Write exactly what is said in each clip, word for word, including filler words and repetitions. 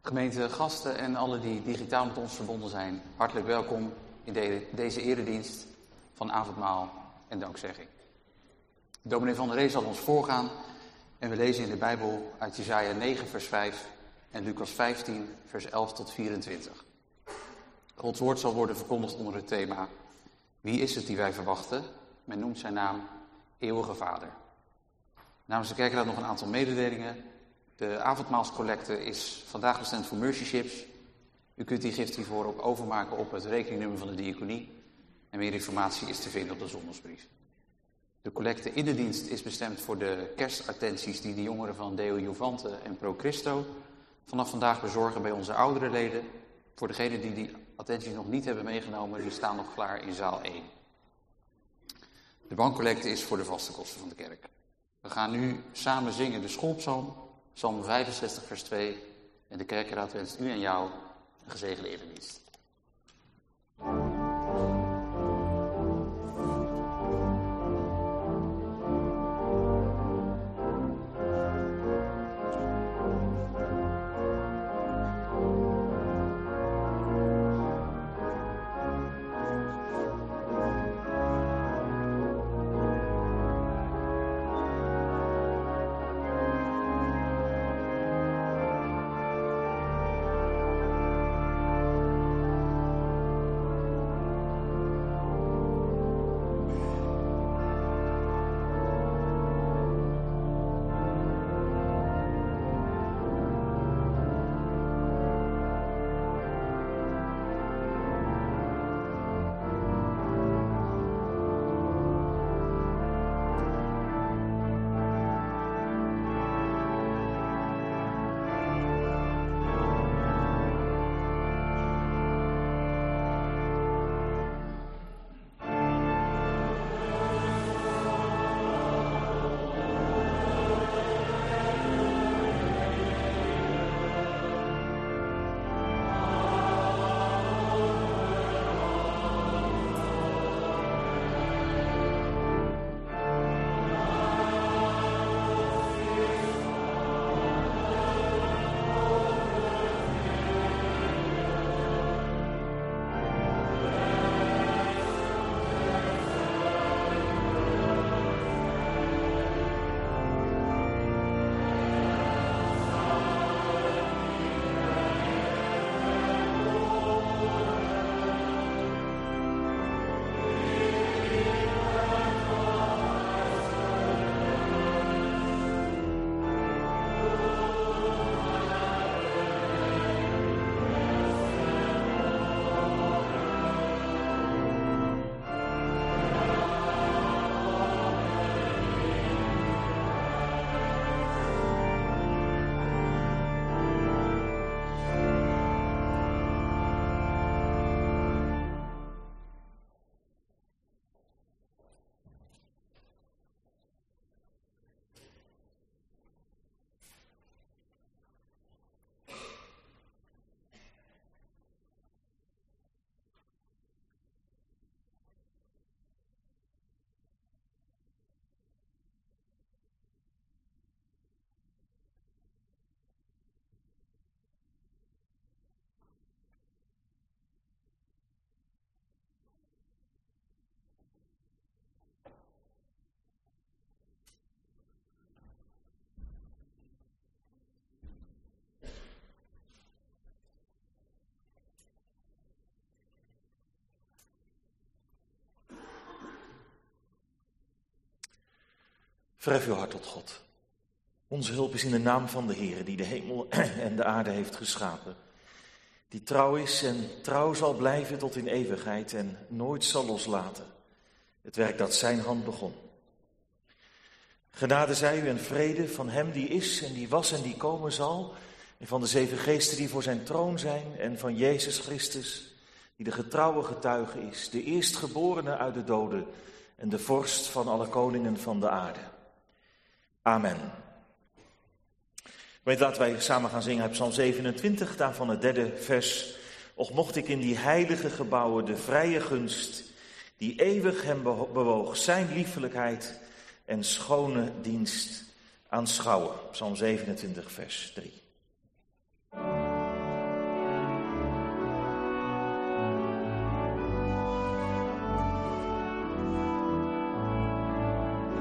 Gemeente, gasten en alle die digitaal met ons verbonden zijn, hartelijk welkom in de, deze eredienst van avondmaal en dankzegging. Dominee van der Ree zal ons voorgaan en we lezen in de Bijbel uit Jesaja negen vers vijf en Lucas vijftien vers elf tot vierentwintig. Gods woord zal worden verkondigd onder het thema: Wie is het die wij verwachten? Men noemt zijn naam Eeuwige Vader. Namens de kerkraad nog een aantal mededelingen. De avondmaalscollecte is vandaag bestemd voor Mercy Ships. U kunt die gift hiervoor ook overmaken op het rekeningnummer van de diaconie. En meer informatie is te vinden op de zondagsbrief. De collecte in de dienst is bestemd voor de kerstattenties die de jongeren van Deo Juvante en Pro Christo vanaf vandaag bezorgen bij onze oudere leden. Voor degenen die die attenties nog niet hebben meegenomen, die staan nog klaar in zaal één. De bankcollecte is voor de vaste kosten van de kerk. We gaan nu samen zingen de schoolpsalm, psalm vijfenzestig vers twee. En de kerkraad wenst u en jou een gezegende eredienst. Verhef uw hart tot God. Onze hulp is in de naam van de Heer, die de hemel en de aarde heeft geschapen. Die trouw is en trouw zal blijven tot in eeuwigheid en nooit zal loslaten. Het werk dat zijn hand begon. Genade zij u en vrede van hem die is en die was en die komen zal. En van de zeven geesten die voor zijn troon zijn. En van Jezus Christus, die de getrouwe getuige is. De eerstgeborene uit de doden en de vorst van alle koningen van de aarde. Amen. Weet, laten wij samen gaan zingen uit Psalm zevenentwintig, daarvan het derde vers. Och, mocht ik in die heilige gebouwen de vrije gunst, die eeuwig hem bewoog, zijn liefelijkheid en schone dienst aanschouwen. Psalm zevenentwintig, vers drie.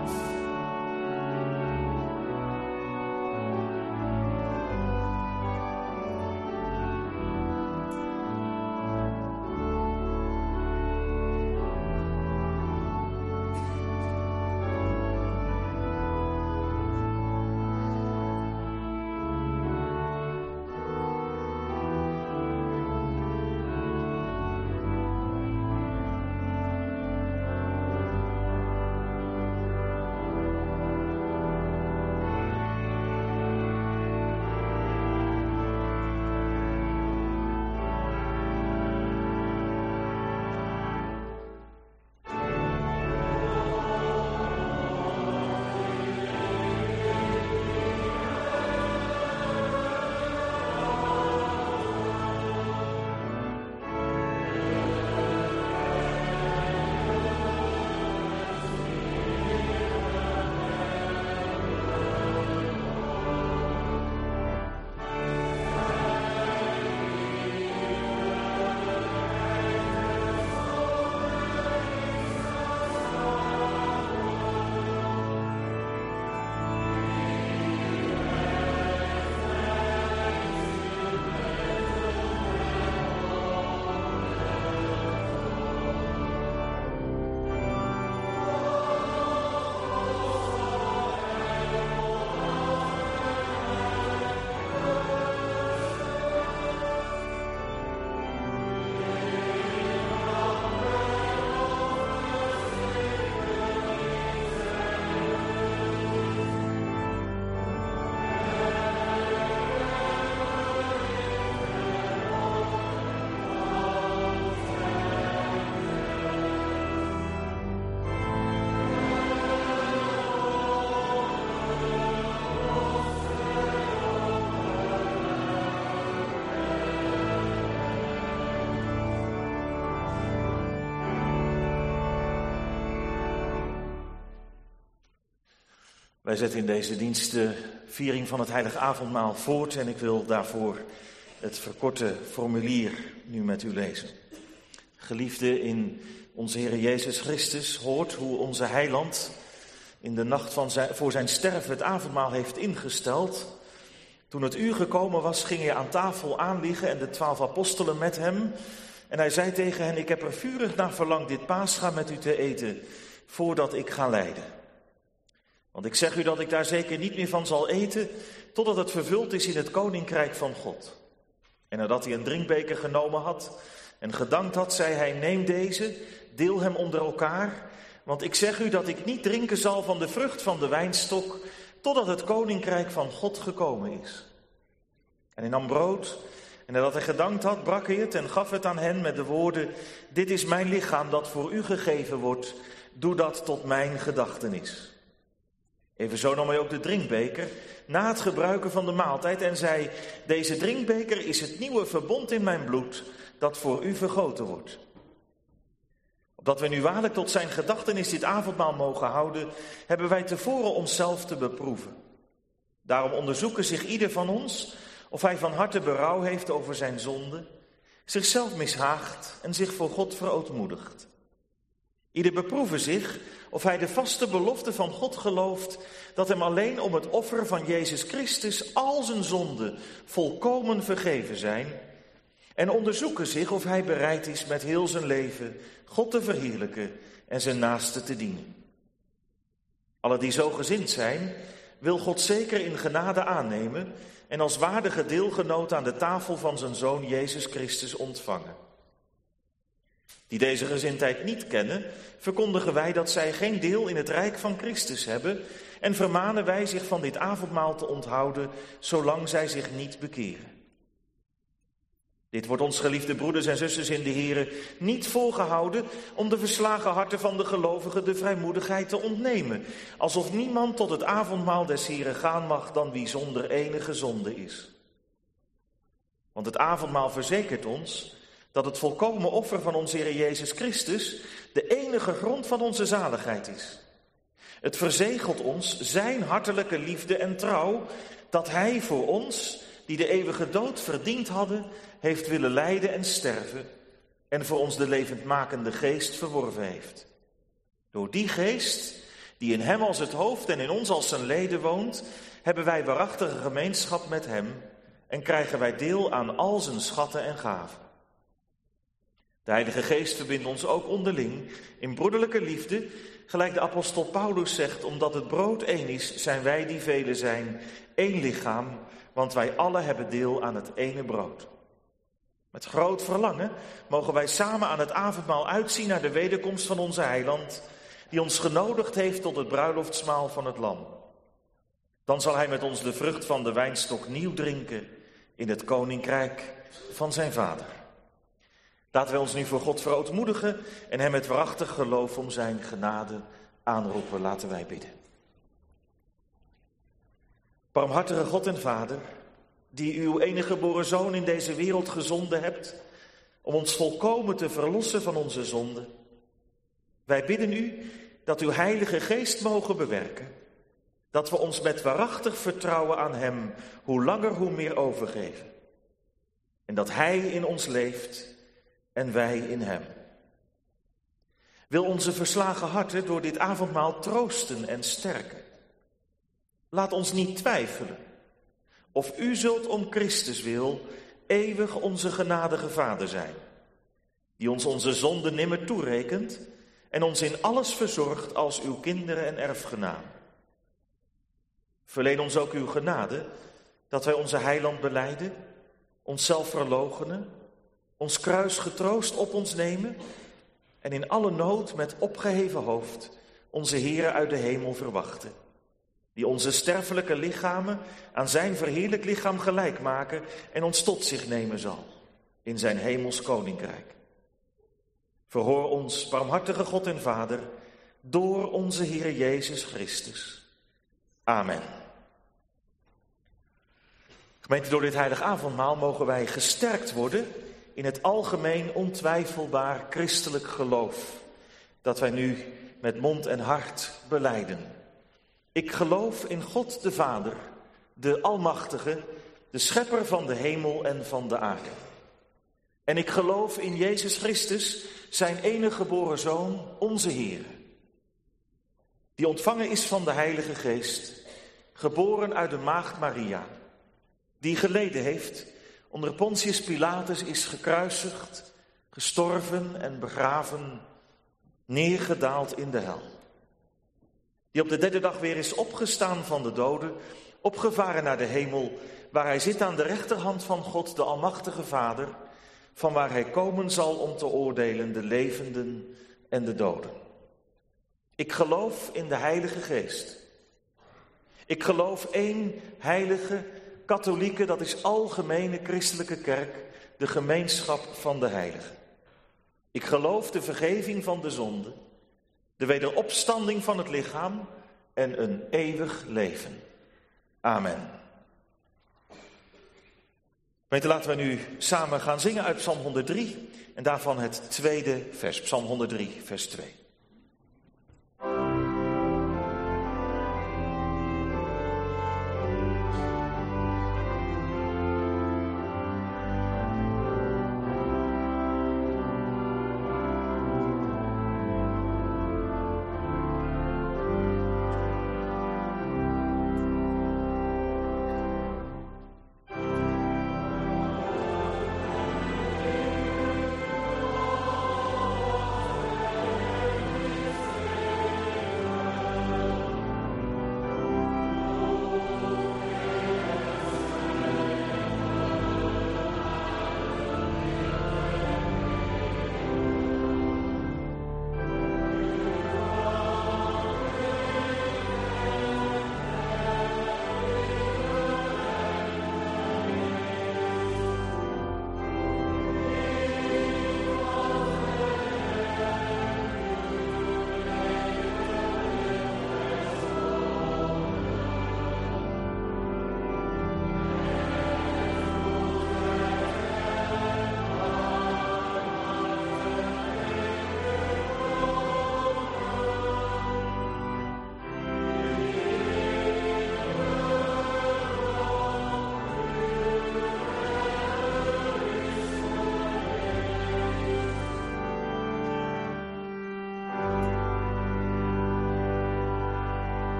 Wij zetten in deze dienst de viering van het Heilige Avondmaal voort en ik wil daarvoor het verkorte formulier nu met u lezen. Geliefde in onze Heer Jezus Christus, hoort hoe onze Heiland in de nacht van zijn, voor zijn sterven het avondmaal heeft ingesteld. Toen het uur gekomen was, ging hij aan tafel aanliggen en de twaalf apostelen met hem. En hij zei tegen hen, ik heb er vurig naar verlangd dit Pascha met u te eten, voordat ik ga lijden. Want ik zeg u dat ik daar zeker niet meer van zal eten, totdat het vervuld is in het koninkrijk van God. En nadat hij een drinkbeker genomen had en gedankt had, zei hij, neem deze, deel hem onder elkaar. Want ik zeg u dat ik niet drinken zal van de vrucht van de wijnstok, totdat het koninkrijk van God gekomen is. En hij nam brood, en nadat hij gedankt had, brak hij het en gaf het aan hen met de woorden, dit is mijn lichaam dat voor u gegeven wordt, doe dat tot mijn gedachtenis. Evenzo nam hij ook de drinkbeker, na het gebruiken van de maaltijd, en zei, deze drinkbeker is het nieuwe verbond in mijn bloed, dat voor u vergoten wordt. Opdat we nu waarlijk tot zijn gedachtenis dit avondmaal mogen houden, hebben wij tevoren onszelf te beproeven. Daarom onderzoeken zich ieder van ons, of hij van harte berouw heeft over zijn zonde, zichzelf mishaagt en zich voor God verootmoedigt. Ieder beproeve zich of hij de vaste belofte van God gelooft, dat hem alleen om het offer van Jezus Christus al zijn zonden volkomen vergeven zijn, en onderzoeken zich of hij bereid is met heel zijn leven God te verheerlijken en zijn naaste te dienen. Alle die zo gezind zijn, wil God zeker in genade aannemen en als waardige deelgenoot aan de tafel van zijn Zoon Jezus Christus ontvangen. Die deze gezindheid niet kennen, verkondigen wij dat zij geen deel in het rijk van Christus hebben en vermanen wij zich van dit avondmaal te onthouden, zolang zij zich niet bekeren. Dit wordt ons, geliefde broeders en zusters in de Here, niet voorgehouden om de verslagen harten van de gelovigen de vrijmoedigheid te ontnemen, alsof niemand tot het avondmaal des Heren gaan mag dan wie zonder enige zonde is. Want het avondmaal verzekert ons dat het volkomen offer van onze Heer Jezus Christus de enige grond van onze zaligheid is. Het verzegelt ons zijn hartelijke liefde en trouw, dat hij voor ons, die de eeuwige dood verdiend hadden, heeft willen lijden en sterven en voor ons de levendmakende geest verworven heeft. Door die geest, die in hem als het hoofd en in ons als zijn leden woont, hebben wij waarachtige gemeenschap met hem en krijgen wij deel aan al zijn schatten en gaven. De Heilige Geest verbindt ons ook onderling in broederlijke liefde, gelijk de apostel Paulus zegt, omdat het brood één is, zijn wij die velen zijn, één lichaam, want wij allen hebben deel aan het ene brood. Met groot verlangen mogen wij samen aan het avondmaal uitzien naar de wederkomst van onze Heiland, die ons genodigd heeft tot het bruiloftsmaal van het Lam. Dan zal hij met ons de vrucht van de wijnstok nieuw drinken in het koninkrijk van zijn Vader. Laten wij ons nu voor God verootmoedigen en hem met waarachtig geloof om zijn genade aanroepen. Laten wij bidden. Barmhartige God en Vader, die uw enige geboren Zoon in deze wereld gezonden hebt, om ons volkomen te verlossen van onze zonden. Wij bidden u dat uw Heilige Geest mogen bewerken, dat we ons met waarachtig vertrouwen aan hem hoe langer hoe meer overgeven. En dat hij in ons leeft en wij in hem. Wil onze verslagen harten door dit avondmaal troosten en sterken. Laat ons niet twijfelen of u zult om Christus wil eeuwig onze genadige Vader zijn, die ons onze zonden nimmer toerekent en ons in alles verzorgt als uw kinderen en erfgenamen. Verleen ons ook uw genade, dat wij onze heiland belijden, onszelf verloochenen, ons kruis getroost op ons nemen en in alle nood met opgeheven hoofd onze Heere uit de hemel verwachten, die onze sterfelijke lichamen aan zijn verheerlijk lichaam gelijk maken en ons tot zich nemen zal in zijn hemels koninkrijk. Verhoor ons, barmhartige God en Vader, door onze Heere Jezus Christus. Amen. Gemeente, door dit heilig avondmaal mogen wij gesterkt worden in het algemeen ontwijfelbaar christelijk geloof, dat wij nu met mond en hart belijden. Ik geloof in God de Vader, de Almachtige, de Schepper van de hemel en van de aarde. En ik geloof in Jezus Christus, zijn enige geboren Zoon, onze Heer, die ontvangen is van de Heilige Geest, geboren uit de maagd Maria, die geleden heeft, onder Pontius Pilatus is gekruisigd, gestorven en begraven, neergedaald in de hel. Die op de derde dag weer is opgestaan van de doden, opgevaren naar de hemel, waar hij zit aan de rechterhand van God, de Almachtige Vader, van waar hij komen zal om te oordelen de levenden en de doden. Ik geloof in de Heilige Geest. Ik geloof één heilige, katholieke, dat is algemene christelijke kerk, de gemeenschap van de heiligen. Ik geloof de vergeving van de zonde, de wederopstanding van het lichaam en een eeuwig leven. Amen. Gemeente, laten we nu samen gaan zingen uit Psalm honderddrie en daarvan het tweede vers, Psalm honderddrie, vers twee.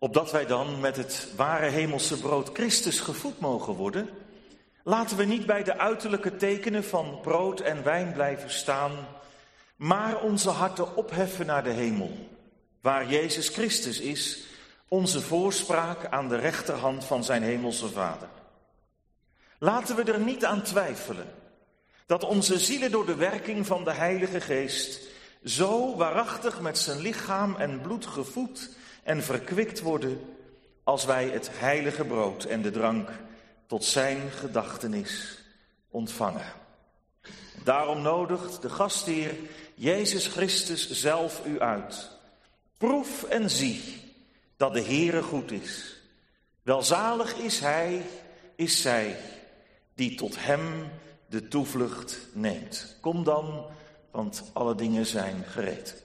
Opdat wij dan met het ware hemelse brood Christus gevoed mogen worden, laten we niet bij de uiterlijke tekenen van brood en wijn blijven staan, maar onze harten opheffen naar de hemel, waar Jezus Christus is, onze voorspraak aan de rechterhand van zijn hemelse Vader. Laten we er niet aan twijfelen dat onze zielen door de werking van de Heilige Geest zo waarachtig met zijn lichaam en bloed gevoed en verkwikt worden als wij het heilige brood en de drank tot zijn gedachtenis ontvangen. Daarom nodigt de gastheer Jezus Christus zelf u uit. Proef en zie dat de Heere goed is. Welzalig is hij, is zij, die tot hem de toevlucht neemt. Kom dan, want alle dingen zijn gereed.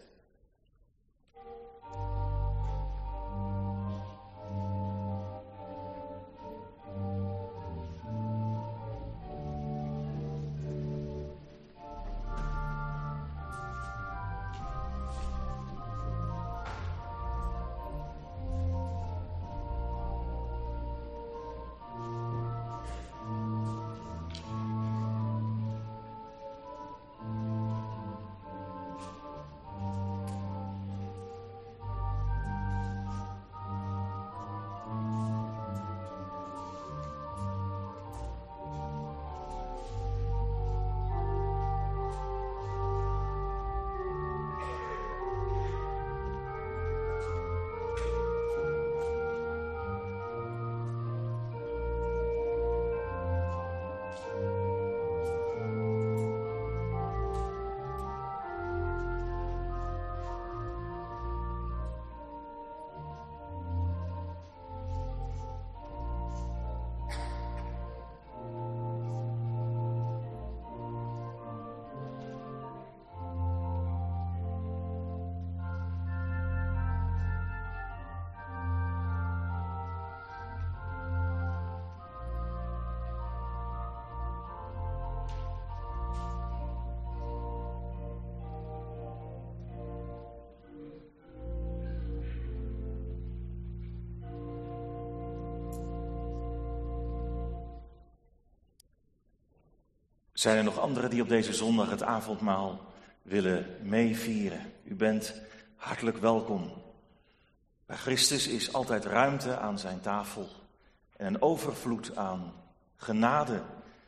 Zijn er nog anderen die op deze zondag het avondmaal willen meevieren? U bent hartelijk welkom. Bij Christus is altijd ruimte aan zijn tafel en een overvloed aan genade.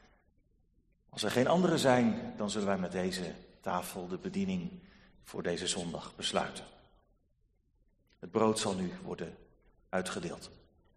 Als er geen anderen zijn, dan zullen wij met deze tafel de bediening voor deze zondag besluiten. Het brood zal nu worden uitgedeeld.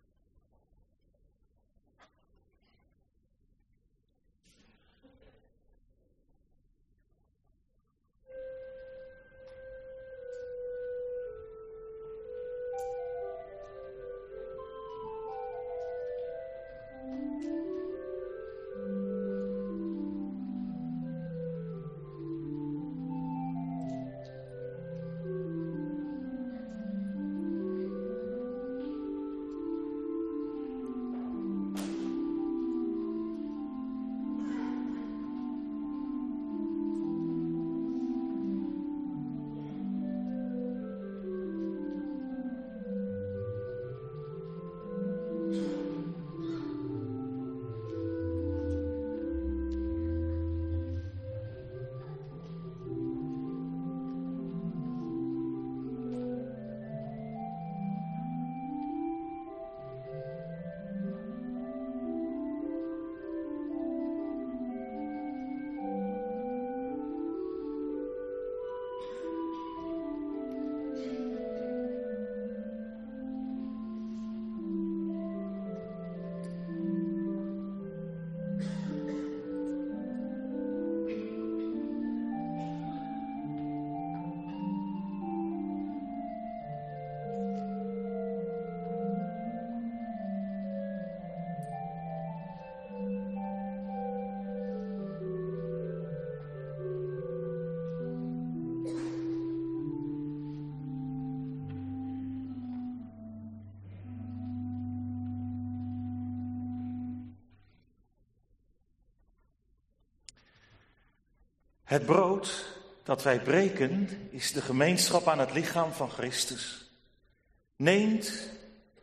Het brood dat wij breken is de gemeenschap aan het lichaam van Christus. Neemt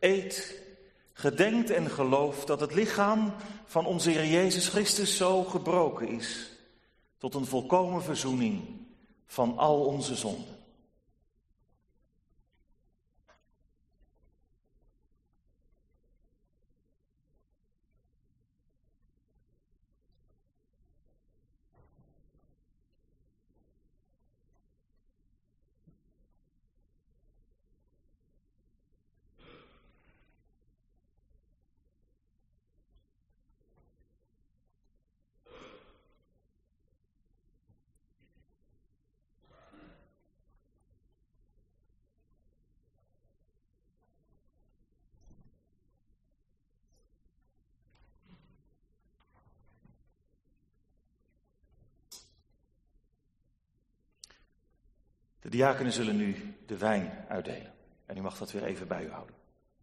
eet, gedenkt en gelooft dat het lichaam van onze Heer Jezus Christus zo gebroken is, tot een volkomen verzoening van al onze zonden. De diakenen zullen nu de wijn uitdelen. En u mag dat weer even bij u houden.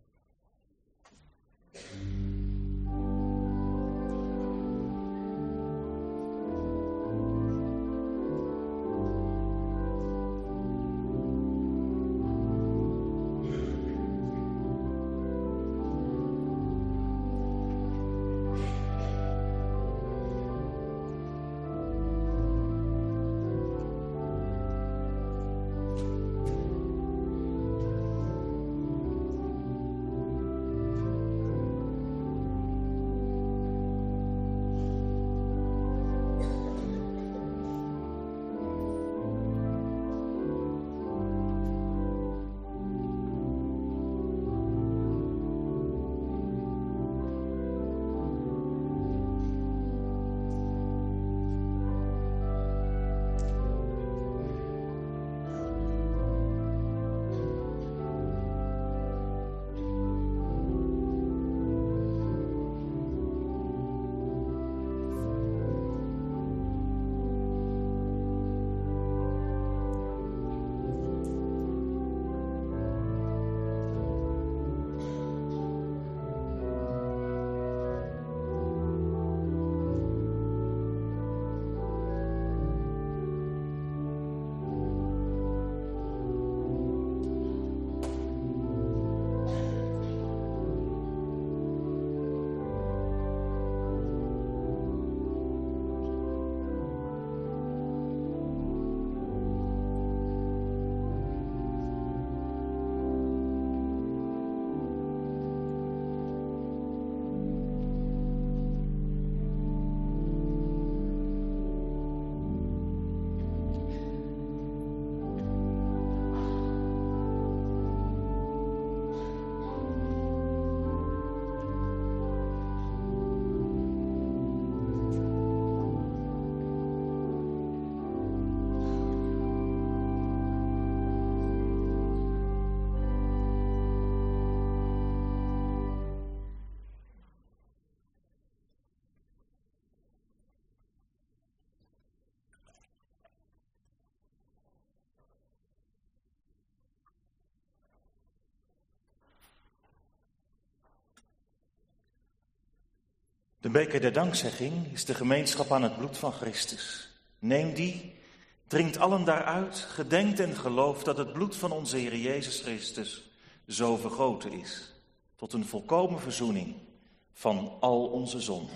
De beker der dankzegging is de gemeenschap aan het bloed van Christus. Neem die, drinkt allen daaruit, gedenkt en gelooft dat het bloed van onze Heer Jezus Christus zo vergoten is, tot een volkomen verzoening van al onze zonden.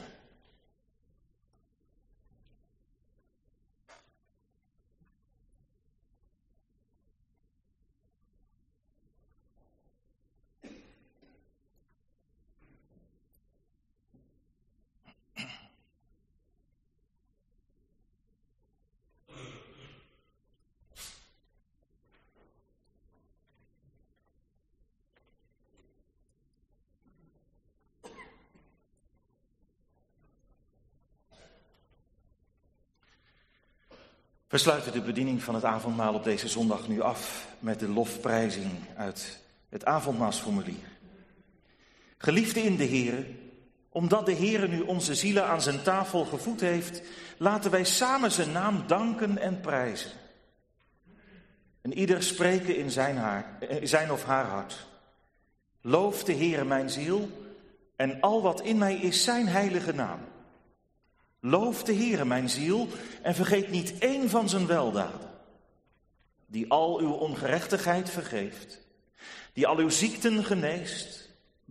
We sluiten de bediening van het avondmaal op deze zondag nu af met de lofprijzing uit het avondmaalsformulier. Geliefde in de Heere, omdat de Heere nu onze zielen aan zijn tafel gevoed heeft, laten wij samen zijn naam danken en prijzen. En ieder spreken in zijn, haar, zijn of haar hart. Loof de Heere mijn ziel en al wat in mij is zijn heilige naam. Loof de Heere mijn ziel en vergeet niet één van zijn weldaden. Die al uw ongerechtigheid vergeeft, die al uw ziekten geneest,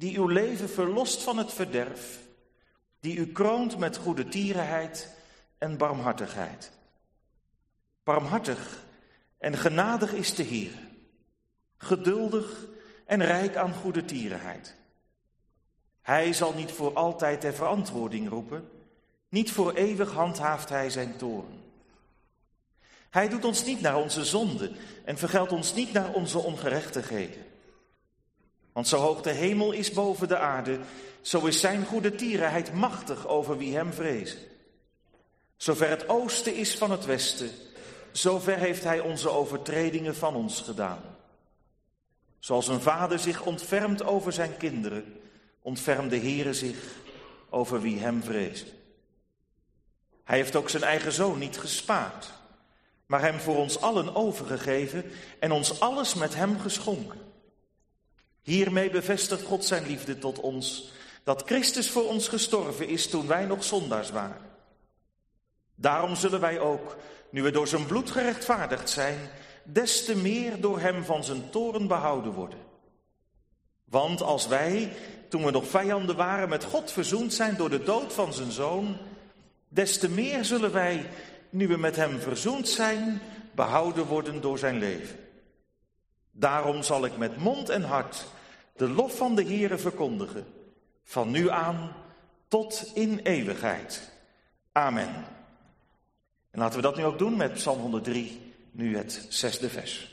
die uw leven verlost van het verderf, die u kroont met goede tierenheid en barmhartigheid. Barmhartig en genadig is de Heer, geduldig en rijk aan goede tierenheid. Hij zal niet voor altijd ter verantwoording roepen, niet voor eeuwig handhaaft hij zijn toorn. Hij doet ons niet naar onze zonden en vergeldt ons niet naar onze ongerechtigheden. Want zo hoog de hemel is boven de aarde, zo is zijn goede tierenheid machtig over wie hem vrezen. Zover het oosten is van het westen, zover heeft hij onze overtredingen van ons gedaan. Zoals een vader zich ontfermt over zijn kinderen, ontfermt de Heere zich over wie hem vrezen. Hij heeft ook zijn eigen zoon niet gespaard, maar hem voor ons allen overgegeven en ons alles met hem geschonken. Hiermee bevestigt God zijn liefde tot ons, dat Christus voor ons gestorven is toen wij nog zondaars waren. Daarom zullen wij ook, nu we door zijn bloed gerechtvaardigd zijn, des te meer door hem van zijn toorn behouden worden. Want als wij, toen we nog vijanden waren, met God verzoend zijn door de dood van zijn zoon, des te meer zullen wij, nu we met hem verzoend zijn, behouden worden door zijn leven. Daarom zal ik met mond en hart de lof van de Heere verkondigen, van nu aan tot in eeuwigheid. Amen. En laten we dat nu ook doen met Psalm honderddrie, nu het zesde vers.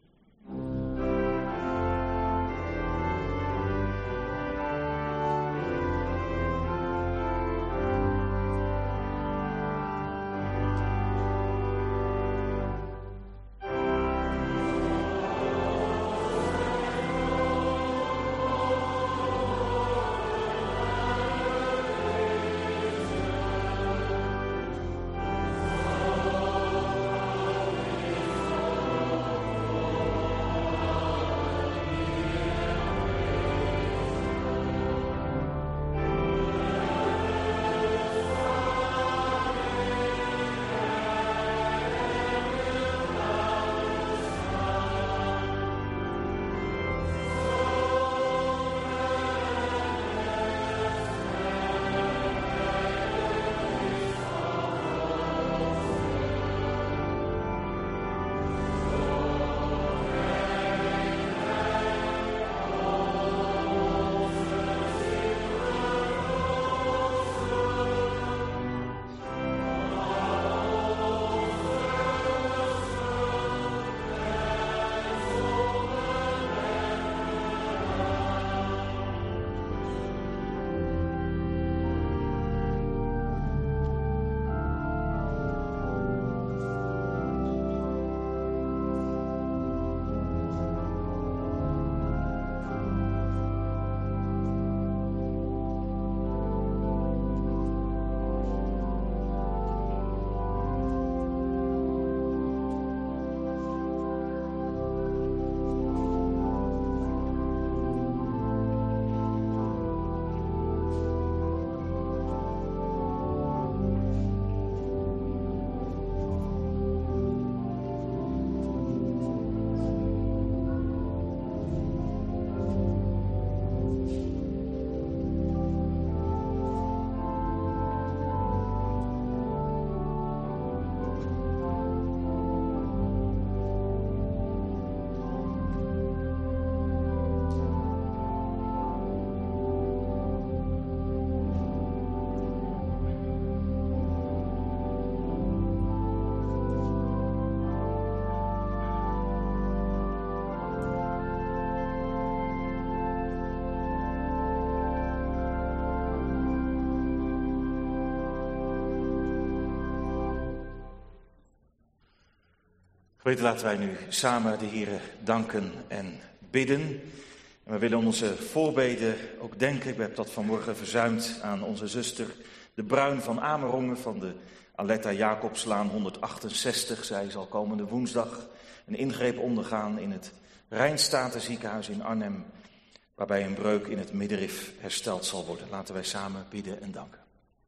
Gemeente, laten wij nu samen de Heere danken en bidden. En we willen onze voorbeden ook denken. Ik heb dat vanmorgen verzuimd aan onze zuster De Bruin van Amerongen van de Aletta Jacobslaan honderdachtenzestig. Zij zal komende woensdag een ingreep ondergaan in het Rijnstatenziekenhuis in Arnhem, waarbij een breuk in het middenrif hersteld zal worden. Laten wij samen bidden en danken.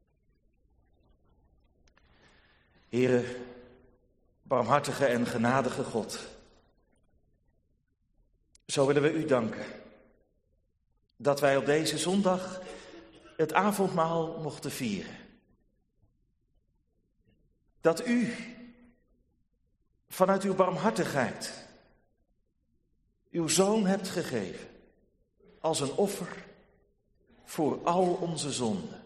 Heere, barmhartige en genadige God, zo willen we u danken dat wij op deze zondag het avondmaal mochten vieren. Dat u vanuit uw barmhartigheid uw zoon hebt gegeven als een offer voor al onze zonden.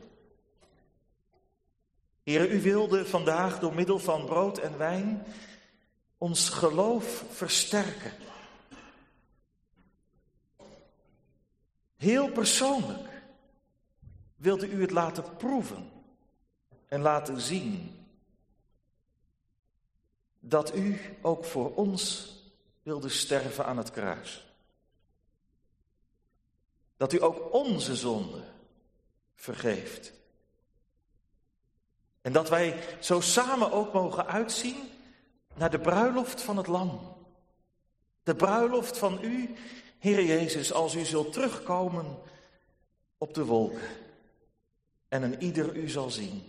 Heere, u wilde vandaag door middel van brood en wijn ons geloof versterken. Heel persoonlijk wilde u het laten proeven en laten zien dat u ook voor ons wilde sterven aan het kruis. Dat u ook onze zonde vergeeft. En dat wij zo samen ook mogen uitzien naar de bruiloft van het Lam. De bruiloft van u, Heere Jezus, als u zult terugkomen op de wolken. En een ieder u zal zien.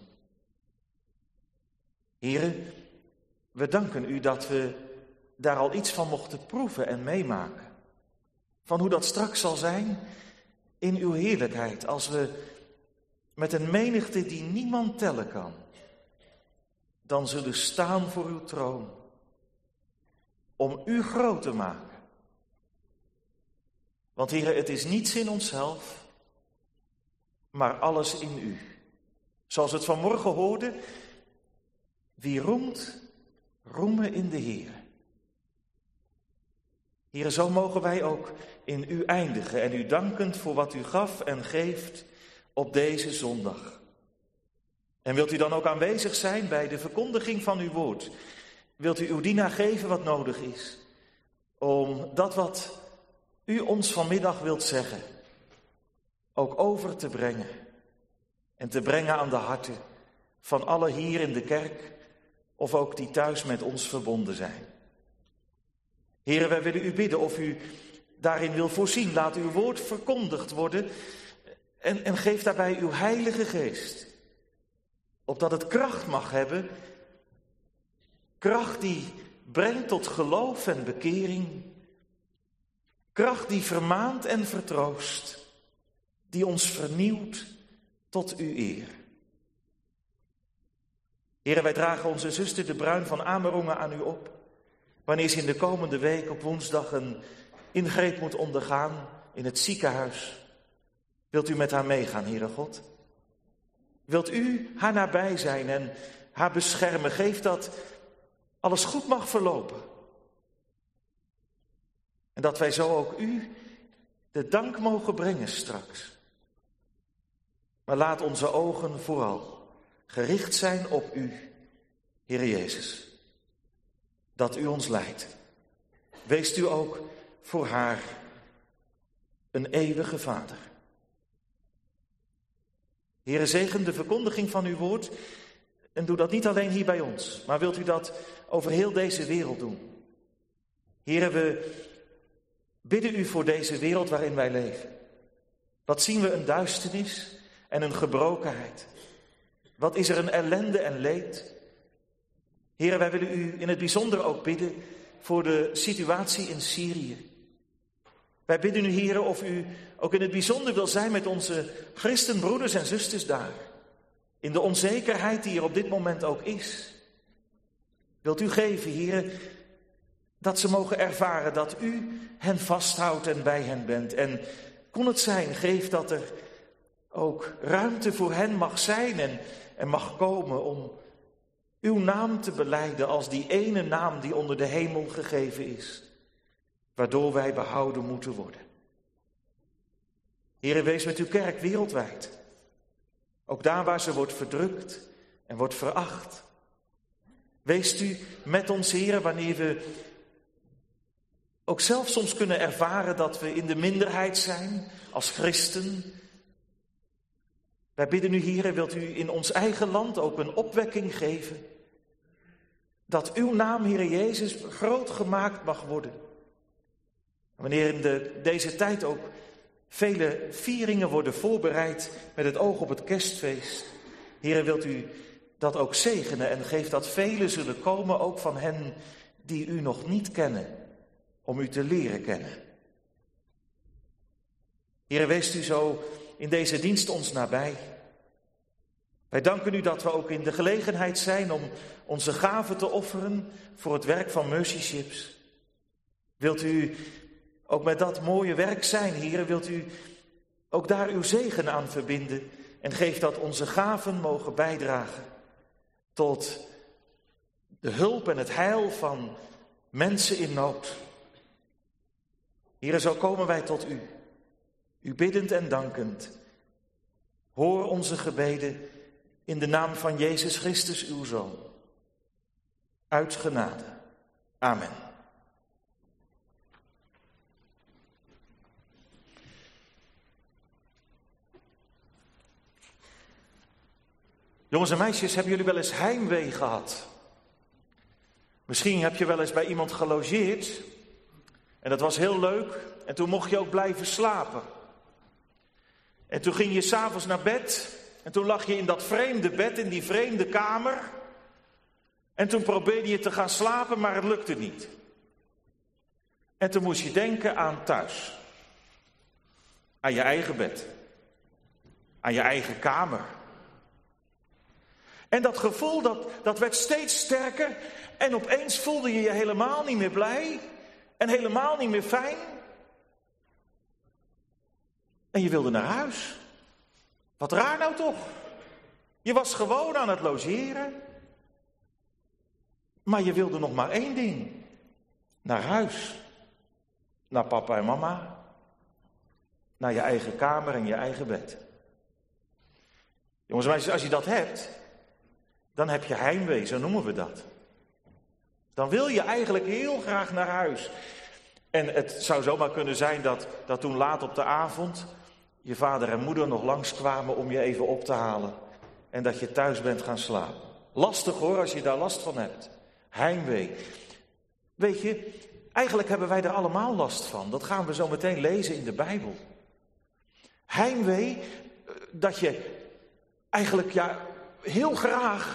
Heere, we danken u dat we daar al iets van mochten proeven en meemaken. Van hoe dat straks zal zijn in uw heerlijkheid, als we met een menigte die niemand tellen kan, dan zullen staan voor uw troon, om u groot te maken. Want Heere, het is niets in onszelf, maar alles in u. Zoals we het vanmorgen hoorden, wie roemt, roemen in de Heer. Heere, zo mogen wij ook in u eindigen en u dankend voor wat u gaf en geeft op deze zondag. En wilt u dan ook aanwezig zijn bij de verkondiging van uw woord? Wilt u uw dienaar geven wat nodig is? Om dat wat u ons vanmiddag wilt zeggen, ook over te brengen. En te brengen aan de harten van alle hier in de kerk, of ook die thuis met ons verbonden zijn. Heere, wij willen u bidden of u daarin wil voorzien. Laat uw woord verkondigd worden en, en geef daarbij uw Heilige Geest. Opdat het kracht mag hebben, kracht die brengt tot geloof en bekering. Kracht die vermaant en vertroost, die ons vernieuwt tot uw eer. Heere, wij dragen onze zuster de Bruin van Amerongen aan u op, wanneer ze in de komende week op woensdag een ingreep moet ondergaan in het ziekenhuis. Wilt u met haar meegaan, Heere God? Wilt u haar nabij zijn en haar beschermen? Geef dat alles goed mag verlopen. En dat wij zo ook u de dank mogen brengen straks. Maar laat onze ogen vooral gericht zijn op u, Heere Jezus. Dat u ons leidt. Weest u ook voor haar een eeuwige Vader. Heere, zegen de verkondiging van uw woord. En doe dat niet alleen hier bij ons, maar wilt u dat over heel deze wereld doen. Heere, we bidden u voor deze wereld waarin wij leven. Wat zien we een duisternis en een gebrokenheid. Wat is er een ellende en leed. Heere, wij willen u in het bijzonder ook bidden voor de situatie in Syrië. Wij bidden u, Heere, of u ook in het bijzonder wil zijn met onze christenbroeders en zusters daar. In de onzekerheid die er op dit moment ook is. Wilt u geven, Heere, dat ze mogen ervaren dat u hen vasthoudt en bij hen bent. En kon het zijn, geef dat er ook ruimte voor hen mag zijn en, en mag komen om uw naam te belijden als die ene naam die onder de hemel gegeven is, waardoor wij behouden moeten worden. Heere, wees met uw kerk wereldwijd. Ook daar waar ze wordt verdrukt en wordt veracht. Wees u met ons, Heere, wanneer we ook zelf soms kunnen ervaren dat we in de minderheid zijn als christen. Wij bidden u, Heere, wilt u in ons eigen land ook een opwekking geven. Dat uw naam, Heere Jezus, groot gemaakt mag worden. Wanneer in de, deze tijd ook vele vieringen worden voorbereid met het oog op het kerstfeest. Heere, wilt u dat ook zegenen en geef dat velen zullen komen, ook van hen die u nog niet kennen, om u te leren kennen. Heere, wees u zo in deze dienst ons nabij. Wij danken u dat we ook in de gelegenheid zijn om onze gaven te offeren voor het werk van Mercy Ships. Wilt u ook met dat mooie werk zijn, Heere, wilt u ook daar uw zegen aan verbinden en geef dat onze gaven mogen bijdragen tot de hulp en het heil van mensen in nood. Heere, zo komen wij tot u, u biddend en dankend. Hoor onze gebeden in de naam van Jezus Christus, uw Zoon. Uit genade. Amen. Jongens en meisjes, hebben jullie wel eens heimwee gehad? Misschien heb je wel eens bij iemand gelogeerd en dat was heel leuk en toen mocht je ook blijven slapen. En toen ging je 's avonds naar bed en toen lag je in dat vreemde bed, in die vreemde kamer. En toen probeerde je te gaan slapen, maar het lukte niet. En toen moest je denken aan thuis. Aan je eigen bed. Aan je eigen kamer. En dat gevoel, dat, dat werd steeds sterker. En opeens voelde je je helemaal niet meer blij. En helemaal niet meer fijn. En je wilde naar huis. Wat raar nou toch? Je was gewoon aan het logeren. Maar je wilde nog maar één ding. Naar huis. Naar papa en mama. Naar je eigen kamer en je eigen bed. Jongens en meisjes, als je dat hebt, dan heb je heimwee, zo noemen we dat. Dan wil je eigenlijk heel graag naar huis. En het zou zomaar kunnen zijn dat, dat toen laat op de avond je vader en moeder nog langskwamen om je even op te halen. En dat je thuis bent gaan slapen. Lastig hoor, als je daar last van hebt. Heimwee. Weet je, eigenlijk hebben wij er allemaal last van. Dat gaan we zo meteen lezen in de Bijbel. Heimwee, dat je eigenlijk ja, heel graag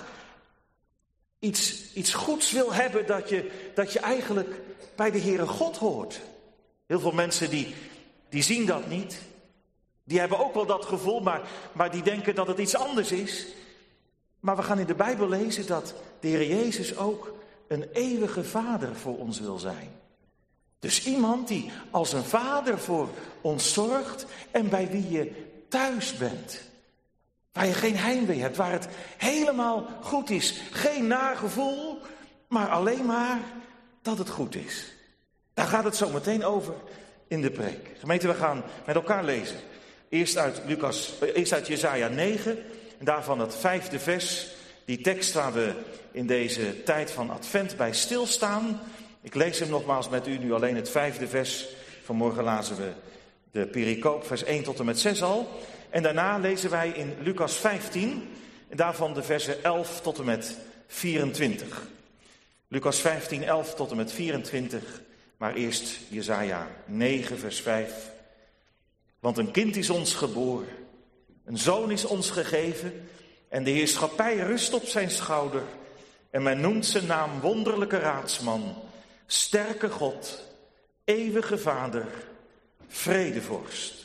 iets, iets goeds wil hebben, dat je, dat je eigenlijk bij de Heere God hoort. Heel veel mensen die, die zien dat niet. Die hebben ook wel dat gevoel, maar, maar die denken dat het iets anders is. Maar we gaan in de Bijbel lezen dat de Heer Jezus ook een eeuwige vader voor ons wil zijn. Dus iemand die als een vader voor ons zorgt en bij wie je thuis bent. Waar je geen heimwee hebt, waar het helemaal goed is. Geen nagevoel, maar alleen maar dat het goed is. Daar gaat het zo meteen over in de preek. Gemeente, we gaan met elkaar lezen. Eerst uit, Lucas, eerst uit Jesaja negen, en daarvan het vijfde vers. Die tekst waar we in deze tijd van Advent bij stilstaan. Ik lees hem nogmaals met u, nu alleen het vijfde vers. Vanmorgen lazen we de pericoop, vers één tot en met zes al. En daarna lezen wij in Lucas vijftien, en daarvan de versen elf tot en met vierentwintig. Lucas vijftien, elf tot en met vierentwintig, maar eerst Jesaja negen, vers vijf. Want een kind is ons geboren, een zoon is ons gegeven, en de heerschappij rust op zijn schouder. En men noemt zijn naam wonderlijke raadsman, sterke God, eeuwige vader, vredevorst.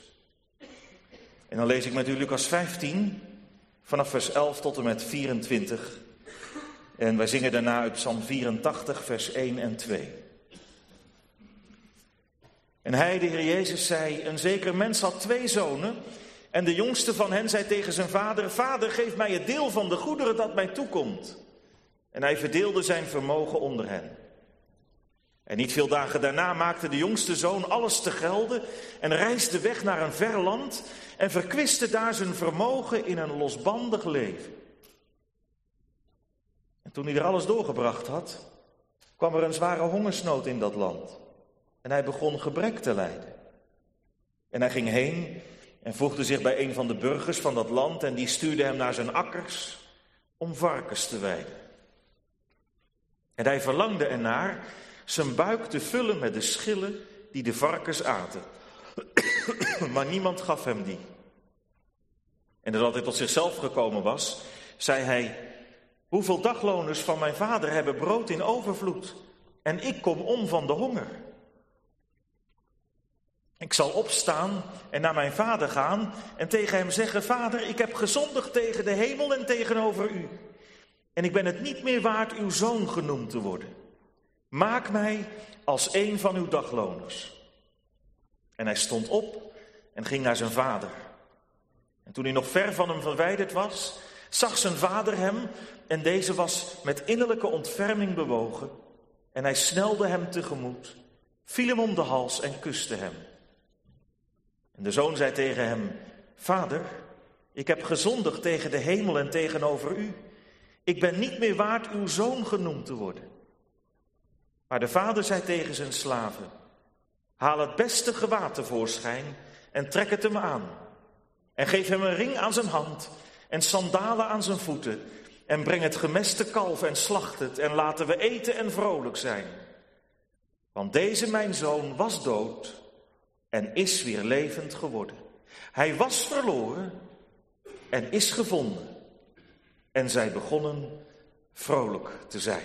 En dan lees ik met u Lucas vijftien, vanaf vers elf tot en met vierentwintig. En wij zingen daarna uit Psalm vierentachtig, vers één en twee. En hij, de Heer Jezus, zei, een zeker mens had twee zonen. En de jongste van hen zei tegen zijn vader, vader, geef mij het deel van de goederen dat mij toekomt. En hij verdeelde zijn vermogen onder hen. En niet veel dagen daarna maakte de jongste zoon alles te gelde en reisde weg naar een ver land en verkwiste daar zijn vermogen in een losbandig leven. En toen hij er alles doorgebracht had, kwam er een zware hongersnood in dat land. En hij begon gebrek te lijden. En hij ging heen en voegde zich bij een van de burgers van dat land en die stuurde hem naar zijn akkers om varkens te weiden. En hij verlangde ernaar zijn buik te vullen met de schillen die de varkens aten. Maar niemand gaf hem die. En nadat hij tot zichzelf gekomen was, zei hij, hoeveel dagloners van mijn vader hebben brood in overvloed en ik kom om van de honger. Ik zal opstaan en naar mijn vader gaan en tegen hem zeggen: Vader, ik heb gezondigd tegen de hemel en tegenover u. En ik ben het niet meer waard uw zoon genoemd te worden. Maak mij als een van uw dagloners. En hij stond op en ging naar zijn vader. En toen hij nog ver van hem verwijderd was, zag zijn vader hem en deze was met innerlijke ontferming bewogen. En hij snelde hem tegemoet, viel hem om de hals en kuste hem. En de zoon zei tegen hem: Vader, ik heb gezondigd tegen de hemel en tegenover u. Ik ben niet meer waard uw zoon genoemd te worden. Maar de vader zei tegen zijn slaven: Haal het beste gewaad tevoorschijn en trek het hem aan. En geef hem een ring aan zijn hand en sandalen aan zijn voeten. En breng het gemeste kalf en slacht het en laten we eten en vrolijk zijn. Want deze mijn zoon was dood en is weer levend geworden. Hij was verloren en is gevonden. En zij begonnen vrolijk te zijn.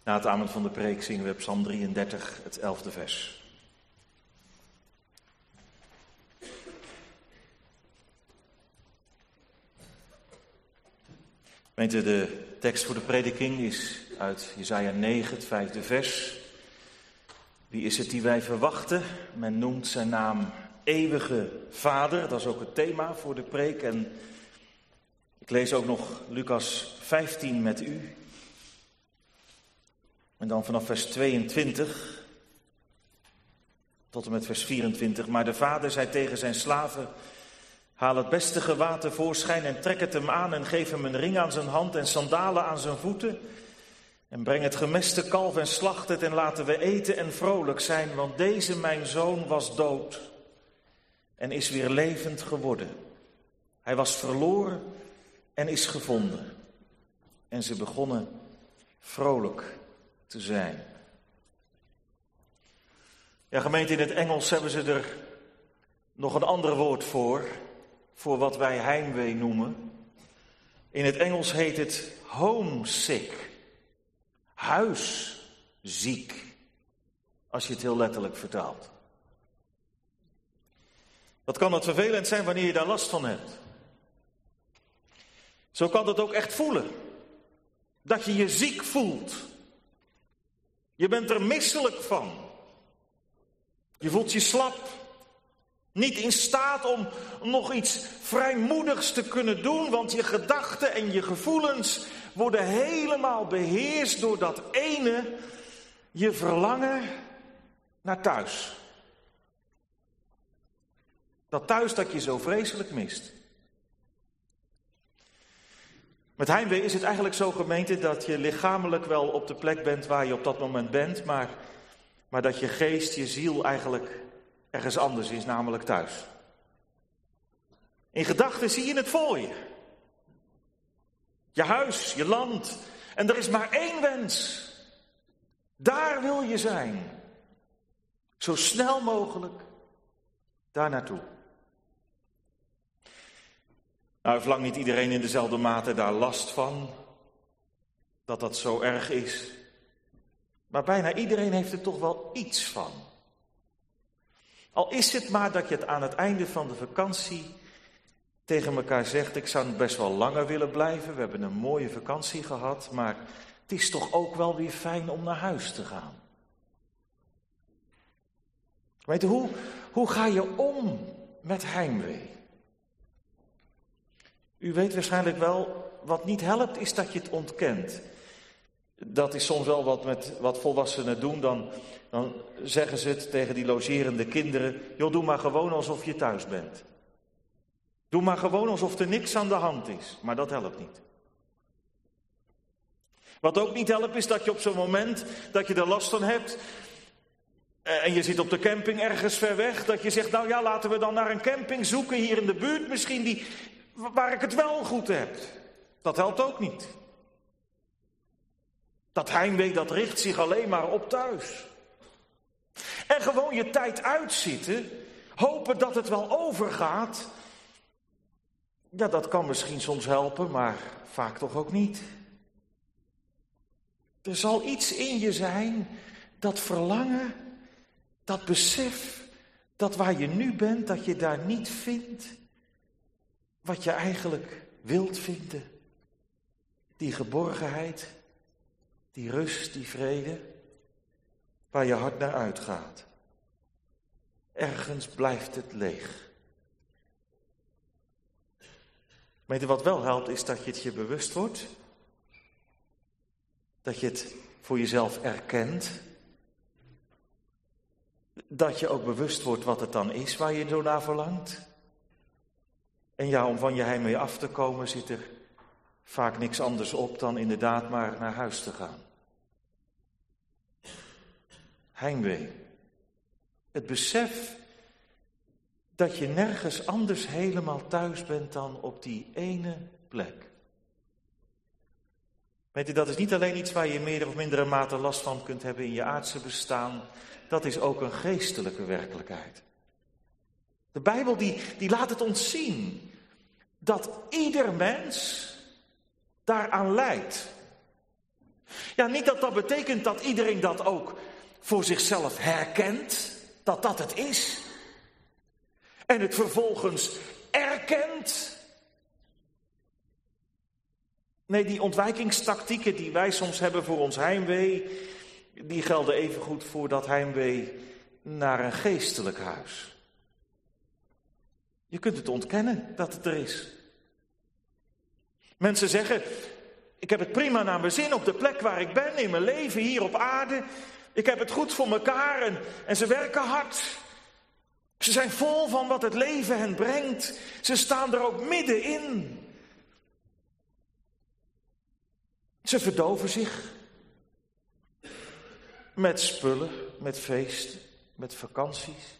Na het amen van de preek zingen we Psalm drieëndertig, het elfde vers. Gemeente, de tekst voor de prediking is uit Jesaja negen, het vijfde vers. Wie is het die wij verwachten? Men noemt zijn naam Eeuwige Vader. Dat is ook het thema voor de preek. En ik lees ook nog Lucas vijftien met u. En dan vanaf vers tweeëntwintig tot en met vers vierentwintig. Maar de vader zei tegen zijn slaven: haal het beste gewaad tevoorschijn en trek het hem aan en geef hem een ring aan zijn hand en sandalen aan zijn voeten. En breng het gemeste kalf en slacht het en laten we eten en vrolijk zijn, want deze mijn zoon was dood en is weer levend geworden. Hij was verloren en is gevonden. En ze begonnen vrolijk te zijn. Ja, gemeente, in het Engels hebben ze er nog een ander woord voor, voor wat wij heimwee noemen. In het Engels heet het homesick, huisziek, als je het heel letterlijk vertaalt. Wat kan het vervelend zijn wanneer je daar last van hebt? Zo kan het ook echt voelen, dat je je ziek voelt. Je bent er misselijk van. Je voelt je slap. Niet in staat om nog iets vrijmoedigs te kunnen doen, want je gedachten en je gevoelens worden helemaal beheerst door dat ene, je verlangen naar thuis. Dat thuis dat je zo vreselijk mist. Met heimwee is het eigenlijk zo, gemeente, dat je lichamelijk wel op de plek bent waar je op dat moment bent, maar, maar dat je geest, je ziel eigenlijk ergens anders is, namelijk thuis. In gedachten zie je het voor je. Je huis, je land. En er is maar één wens. Daar wil je zijn. Zo snel mogelijk daar naartoe. Nou, heeft lang niet iedereen in dezelfde mate daar last van, dat dat zo erg is. Maar bijna iedereen heeft er toch wel iets van. Al is het maar dat je het aan het einde van de vakantie tegen elkaar zegt: ik zou best wel langer willen blijven, we hebben een mooie vakantie gehad, maar het is toch ook wel weer fijn om naar huis te gaan. Weet je, hoe, hoe ga je om met heimwee? U weet waarschijnlijk wel, wat niet helpt is dat je het ontkent. Dat is soms wel wat, met, wat volwassenen doen, dan, dan zeggen ze het tegen die logerende kinderen: joh, doe maar gewoon alsof je thuis bent. Doe maar gewoon alsof er niks aan de hand is, maar dat helpt niet. Wat ook niet helpt is dat je op zo'n moment dat je er last van hebt en je zit op de camping ergens ver weg, dat je zegt: nou ja, laten we dan naar een camping zoeken hier in de buurt misschien die, waar ik het wel goed heb. Dat helpt ook niet. Dat heimwee, dat richt zich alleen maar op thuis. En gewoon je tijd uitzitten, hopen dat het wel overgaat. Ja, dat kan misschien soms helpen, maar vaak toch ook niet. Er zal iets in je zijn, dat verlangen, dat besef, dat waar je nu bent, dat je daar niet vindt wat je eigenlijk wilt vinden. Die geborgenheid, die rust, die vrede, waar je hart naar uitgaat. Ergens blijft het leeg. Weet je wat wel helpt, is dat je het je bewust wordt. Dat je het voor jezelf erkent. Dat je ook bewust wordt wat het dan is waar je zo naar verlangt. En ja, om van je heimwee af te komen zit er vaak niks anders op dan inderdaad maar naar huis te gaan. Heimwee. Het besef dat je nergens anders helemaal thuis bent dan op die ene plek. Weet je, dat is niet alleen iets waar je meer of mindere mate last van kunt hebben in je aardse bestaan. Dat is ook een geestelijke werkelijkheid. De Bijbel die, die laat het ons zien dat ieder mens daaraan lijdt. Ja, niet dat dat betekent dat iedereen dat ook voor zichzelf herkent, dat dat het is. En het vervolgens erkent. Nee, die ontwijkingstactieken die wij soms hebben voor ons heimwee, die gelden evengoed voor dat heimwee naar een geestelijk huis. Je kunt het ontkennen dat het er is. Mensen zeggen, ik heb het prima naar mijn zin op de plek waar ik ben, in mijn leven hier op aarde. Ik heb het goed voor mekaar en, en ze werken hard. Ze zijn vol van wat het leven hen brengt. Ze staan er ook middenin. Ze verdoven zich. Met spullen, met feesten, met vakanties.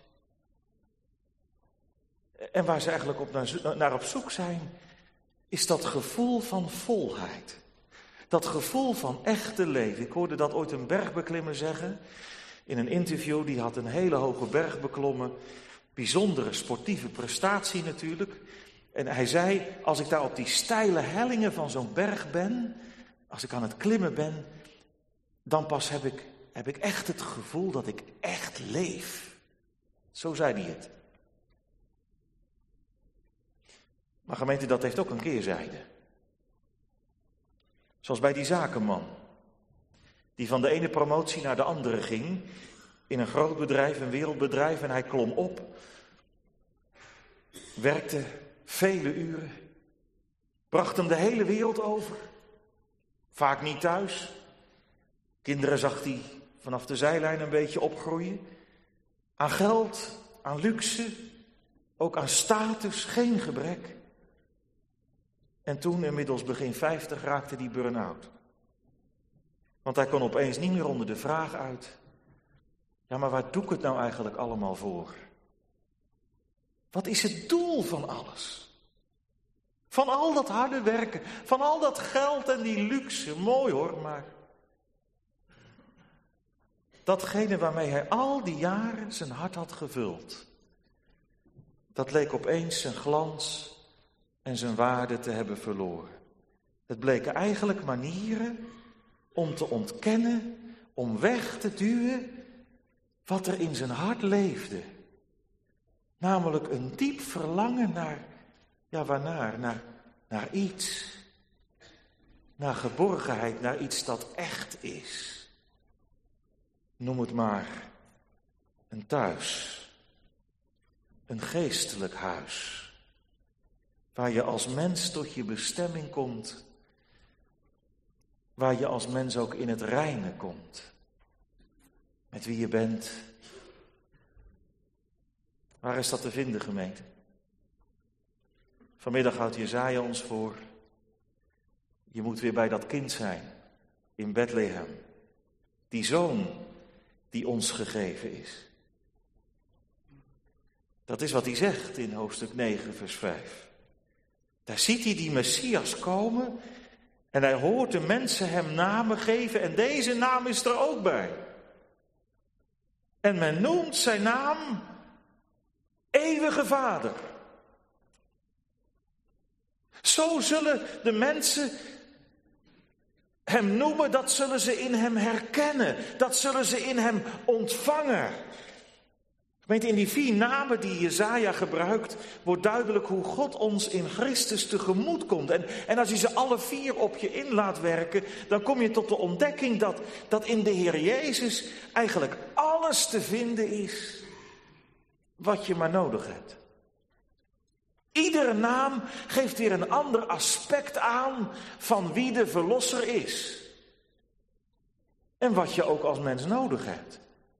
En waar ze eigenlijk op naar, naar op zoek zijn, is dat gevoel van volheid. Dat gevoel van echte leven. Ik hoorde dat ooit een bergbeklimmer zeggen. In een interview, die had een hele hoge berg beklommen. Bijzondere sportieve prestatie natuurlijk. En hij zei, als ik daar op die steile hellingen van zo'n berg ben, als ik aan het klimmen ben, dan pas heb ik, heb ik echt het gevoel dat ik echt leef. Zo zei hij het. Maar gemeente, dat heeft ook een keerzijde. Zoals bij die zakenman, die van de ene promotie naar de andere ging, in een groot bedrijf, een wereldbedrijf, en hij klom op, werkte vele uren, bracht hem de hele wereld over, vaak niet thuis. Kinderen zag hij vanaf de zijlijn een beetje opgroeien. Aan geld, aan luxe, ook aan status, geen gebrek. En toen, inmiddels begin vijftig, raakte hij burn-out. Want hij kon opeens niet meer onder de vraag uit. Ja, maar waar doe ik het nou eigenlijk allemaal voor? Wat is het doel van alles? Van al dat harde werken, van al dat geld en die luxe. Mooi hoor, maar datgene waarmee hij al die jaren zijn hart had gevuld, dat leek opeens zijn glans en zijn waarde te hebben verloren. Het bleken eigenlijk manieren om te ontkennen, om weg te duwen wat er in zijn hart leefde. Namelijk een diep verlangen naar, ja waarnaar, naar, naar iets. Naar geborgenheid, naar iets dat echt is. Noem het maar een thuis. Een geestelijk huis. Waar je als mens tot je bestemming komt. Waar je als mens ook in het reine komt. Met wie je bent. Waar is dat te vinden, gemeente? Vanmiddag houdt Jesaja ons voor. Je moet weer bij dat kind zijn. In Bethlehem. Die zoon die ons gegeven is. Dat is wat hij zegt in hoofdstuk negen, vers vijf. Daar ziet hij die Messias komen en hij hoort de mensen hem namen geven en deze naam is er ook bij. En men noemt zijn naam Eeuwige Vader. Zo zullen de mensen hem noemen, dat zullen ze in hem herkennen, dat zullen ze in hem ontvangen. Gemeente, in die vier namen die Jesaja gebruikt, wordt duidelijk hoe God ons in Christus tegemoet komt. En, en als je ze alle vier op je in laat werken, dan kom je tot de ontdekking dat, dat in de Heer Jezus eigenlijk alles te vinden is wat je maar nodig hebt. Iedere naam geeft weer een ander aspect aan van wie de Verlosser is. En wat je ook als mens nodig hebt.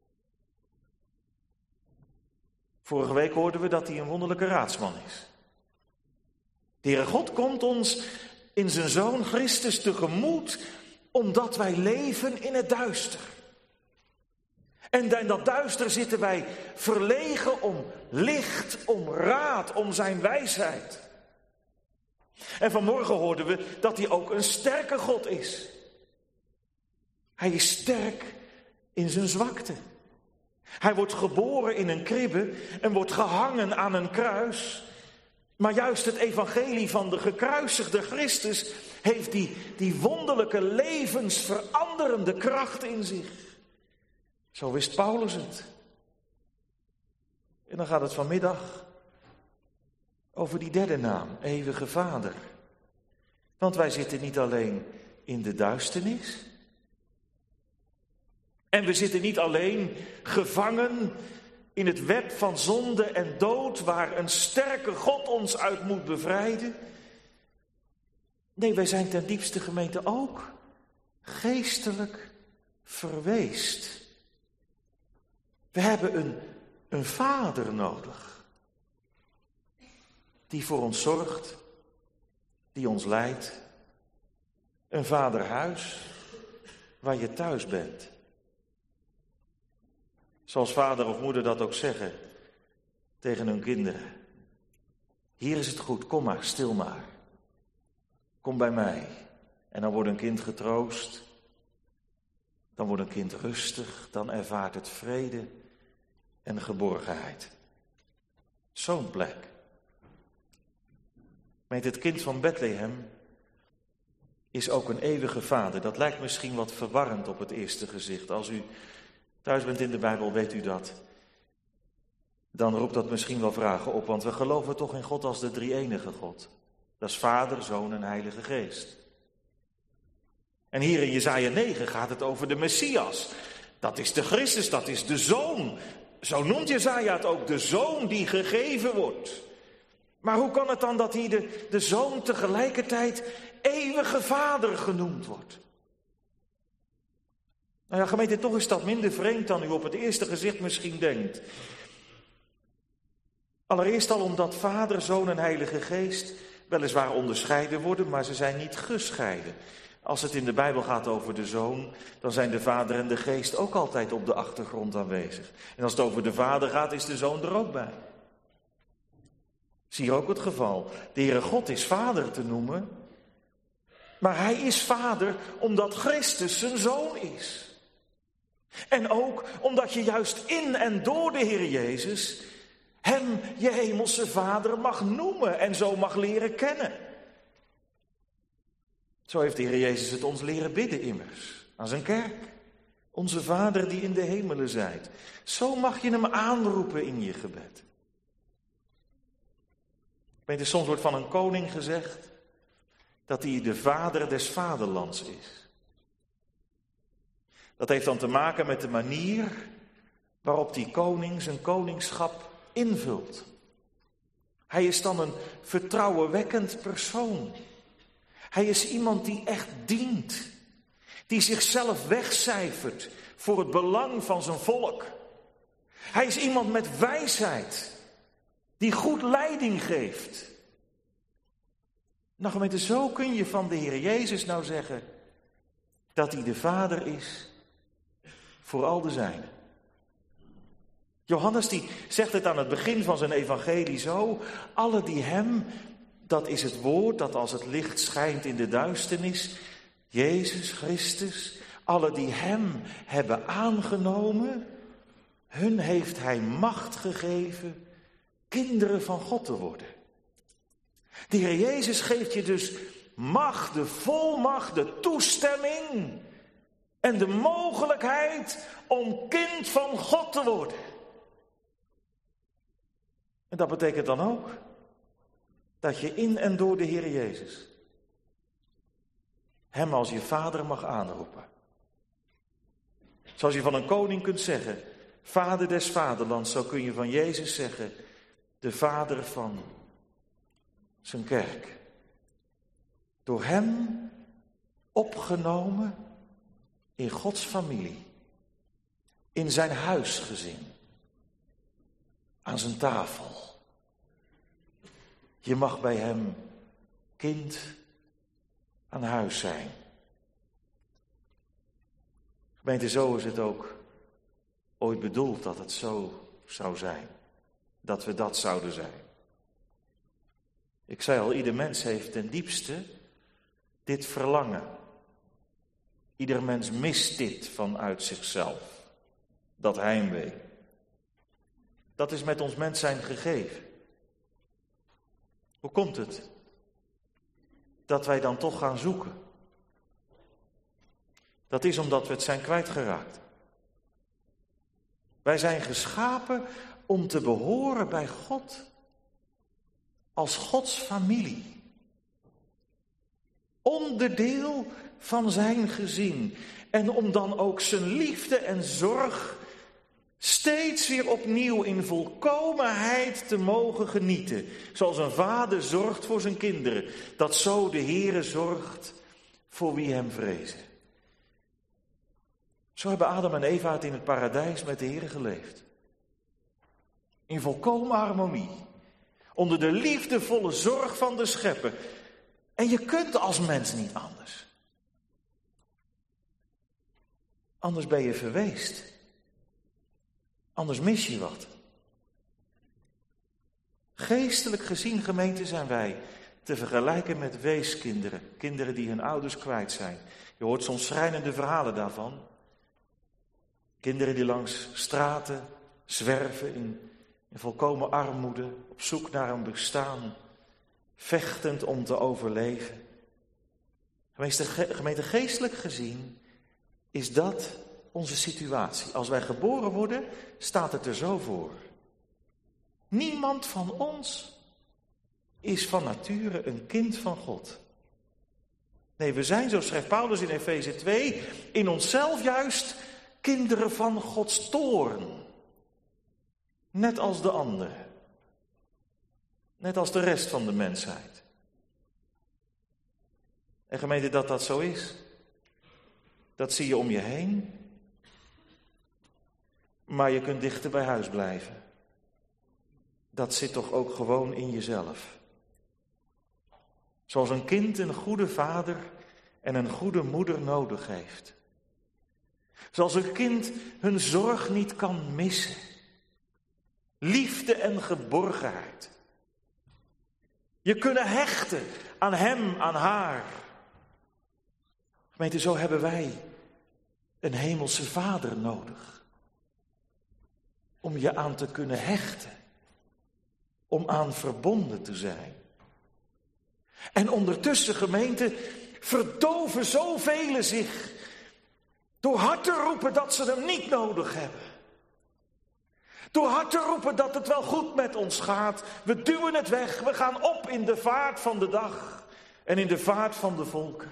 Vorige week hoorden we dat hij een wonderlijke raadsman is. De Heere God komt ons in zijn Zoon Christus tegemoet, omdat wij leven in het duister. En in dat duister zitten wij verlegen om licht, om raad, om zijn wijsheid. En vanmorgen hoorden we dat hij ook een sterke God is. Hij is sterk in zijn zwakte. Hij wordt geboren in een kribbe en wordt gehangen aan een kruis. Maar juist het evangelie van de gekruisigde Christus heeft die, die wonderlijke levensveranderende kracht in zich. Zo wist Paulus het. En dan gaat het vanmiddag over die derde naam, eeuwige Vader. Want wij zitten niet alleen in de duisternis. En we zitten niet alleen gevangen in het web van zonde en dood, waar een sterke God ons uit moet bevrijden. Nee, wij zijn ten diepste gemeente ook geestelijk verweest. We hebben een, een vader nodig, die voor ons zorgt, die ons leidt. Een vaderhuis waar je thuis bent. Zoals vader of moeder dat ook zeggen tegen hun kinderen. Hier is het goed, kom maar, stil maar. Kom bij mij. En dan wordt een kind getroost. Dan wordt een kind rustig. Dan ervaart het vrede en geborgenheid. Zo'n plek. Met het kind van Bethlehem is ook een eeuwige vader. Dat lijkt misschien wat verwarrend op het eerste gezicht. Als u thuis bent in de Bijbel, weet u dat. Dan roept dat misschien wel vragen op, want we geloven toch in God als de drie-enige God. Dat is Vader, Zoon en Heilige Geest. En hier in Jesaja negen gaat het over de Messias. Dat is de Christus, dat is de Zoon. Zo noemt Jesaja het ook, de Zoon die gegeven wordt. Maar hoe kan het dan dat hier de, de Zoon tegelijkertijd eeuwige Vader genoemd wordt? Nou ja, gemeente, toch is dat minder vreemd dan u op het eerste gezicht misschien denkt. Allereerst al omdat Vader, Zoon en Heilige Geest weliswaar onderscheiden worden, maar ze zijn niet gescheiden. Als het in de Bijbel gaat over de Zoon, dan zijn de Vader en de Geest ook altijd op de achtergrond aanwezig. En als het over de Vader gaat, is de Zoon er ook bij. Zie hier ook het geval. De Heere God is Vader te noemen, maar Hij is Vader omdat Christus zijn Zoon is. En ook omdat je juist in en door de Heer Jezus Hem je hemelse Vader mag noemen en zo mag leren kennen. Zo heeft de Heer Jezus het ons leren bidden immers, aan zijn kerk. Onze Vader die in de hemelen zijt. Zo mag je Hem aanroepen in je gebed. Weet je, soms wordt van een koning gezegd dat hij de vader des vaderlands is. Dat heeft dan te maken met de manier waarop die koning zijn koningschap invult. Hij is dan een vertrouwenwekkend persoon. Hij is iemand die echt dient. Die zichzelf wegcijfert voor het belang van zijn volk. Hij is iemand met wijsheid. Die goed leiding geeft. Nou gemeente, zo kun je van de Heer Jezus nou zeggen dat hij de Vader is voor al de zijnen. Johannes die zegt het aan het begin van zijn evangelie zo. Alle die hem, dat is het woord dat als het licht schijnt in de duisternis, Jezus Christus, alle die hem hebben aangenomen, hun heeft hij macht gegeven kinderen van God te worden. De Heer Jezus geeft je dus macht, de volmacht, de toestemming en de mogelijkheid om kind van God te worden. En dat betekent dan ook dat je in en door de Heer Jezus Hem als je vader mag aanroepen. Zoals je van een koning kunt zeggen, Vader des vaderlands, zo kun je van Jezus zeggen, de Vader van zijn kerk. Door Hem opgenomen in Gods familie, in zijn huisgezin, aan zijn tafel. Je mag bij Hem kind aan huis zijn. Gemeente, zo is het ook ooit bedoeld dat het zo zou zijn. Dat we dat zouden zijn. Ik zei al, ieder mens heeft ten diepste dit verlangen. Ieder mens mist dit vanuit zichzelf. Dat heimwee. Dat is met ons mens zijn gegeven. Hoe komt het? dat wij dan toch gaan zoeken. Dat is omdat we het zijn kwijtgeraakt. Wij zijn geschapen om te behoren bij God. Als Gods familie. Onderdeel van zijn gezin. En om dan ook zijn liefde en zorg steeds weer opnieuw in volkomenheid te mogen genieten. Zoals een vader zorgt voor zijn kinderen. Dat zo de Heere zorgt voor wie hem vrezen. Zo hebben Adam en Eva het in het paradijs met de Heere geleefd. In volkomen harmonie. Onder de liefdevolle zorg van de schepper. En je kunt als mens niet anders. Anders ben je verweest. Anders mis je wat. Geestelijk gezien, gemeente, zijn wij te vergelijken met weeskinderen. Kinderen die hun ouders kwijt zijn. Je hoort soms schrijnende verhalen daarvan. Kinderen die langs straten zwerven in, in volkomen armoede, op zoek naar een bestaan, vechtend om te overleven. Gemeente, geestelijk gezien is dat onze situatie. Als wij geboren worden, staat het er zo voor. Niemand van ons is van nature een kind van God. Nee, we zijn, zo schrijft Paulus in Efeze twee, in onszelf juist kinderen van Gods toorn. Net als de anderen. Net als de rest van de mensheid. En gemeente, dat dat zo is, dat zie je om je heen. Maar je kunt dichter bij huis blijven. Dat zit toch ook gewoon in jezelf. Zoals een kind een goede vader en een goede moeder nodig heeft. Zoals een kind hun zorg niet kan missen. Liefde en geborgenheid. Je kunnen hechten aan hem, aan haar. Gemeente, zo hebben wij een hemelse vader nodig. Om je aan te kunnen hechten. Om aan verbonden te zijn. En ondertussen, gemeente, verdoven zoveel zich door hard te roepen dat ze hem niet nodig hebben. Door hard te roepen dat het wel goed met ons gaat. We duwen het weg, we gaan op in de vaart van de dag en in de vaart van de volken.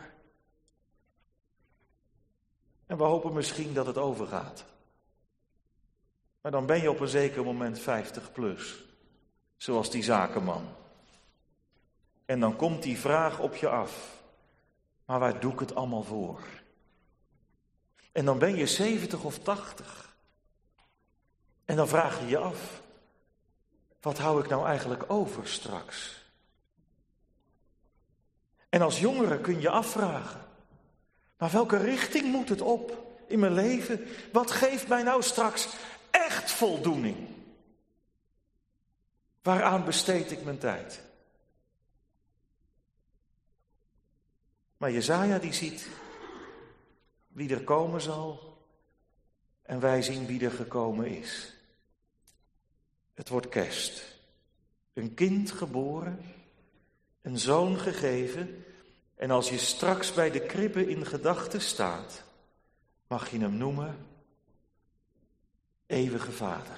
En we hopen misschien dat het overgaat. Maar dan ben je op een zeker moment vijftig plus, zoals die zakenman. En dan komt die vraag op je af. Maar waar doe ik het allemaal voor? En dan ben je zeventig of tachtig. En dan vraag je je af. Wat hou ik nou eigenlijk over straks? En als jongere kun je afvragen. Maar welke richting moet het op in mijn leven? Wat geeft mij nou straks echt voldoening? Waaraan besteed ik mijn tijd? Maar Jesaja die ziet wie er komen zal en wij zien wie er gekomen is. Het wordt kerst. Een kind geboren, een zoon gegeven en als je straks bij de kribbe in gedachten staat, mag je hem noemen Eeuwige Vader.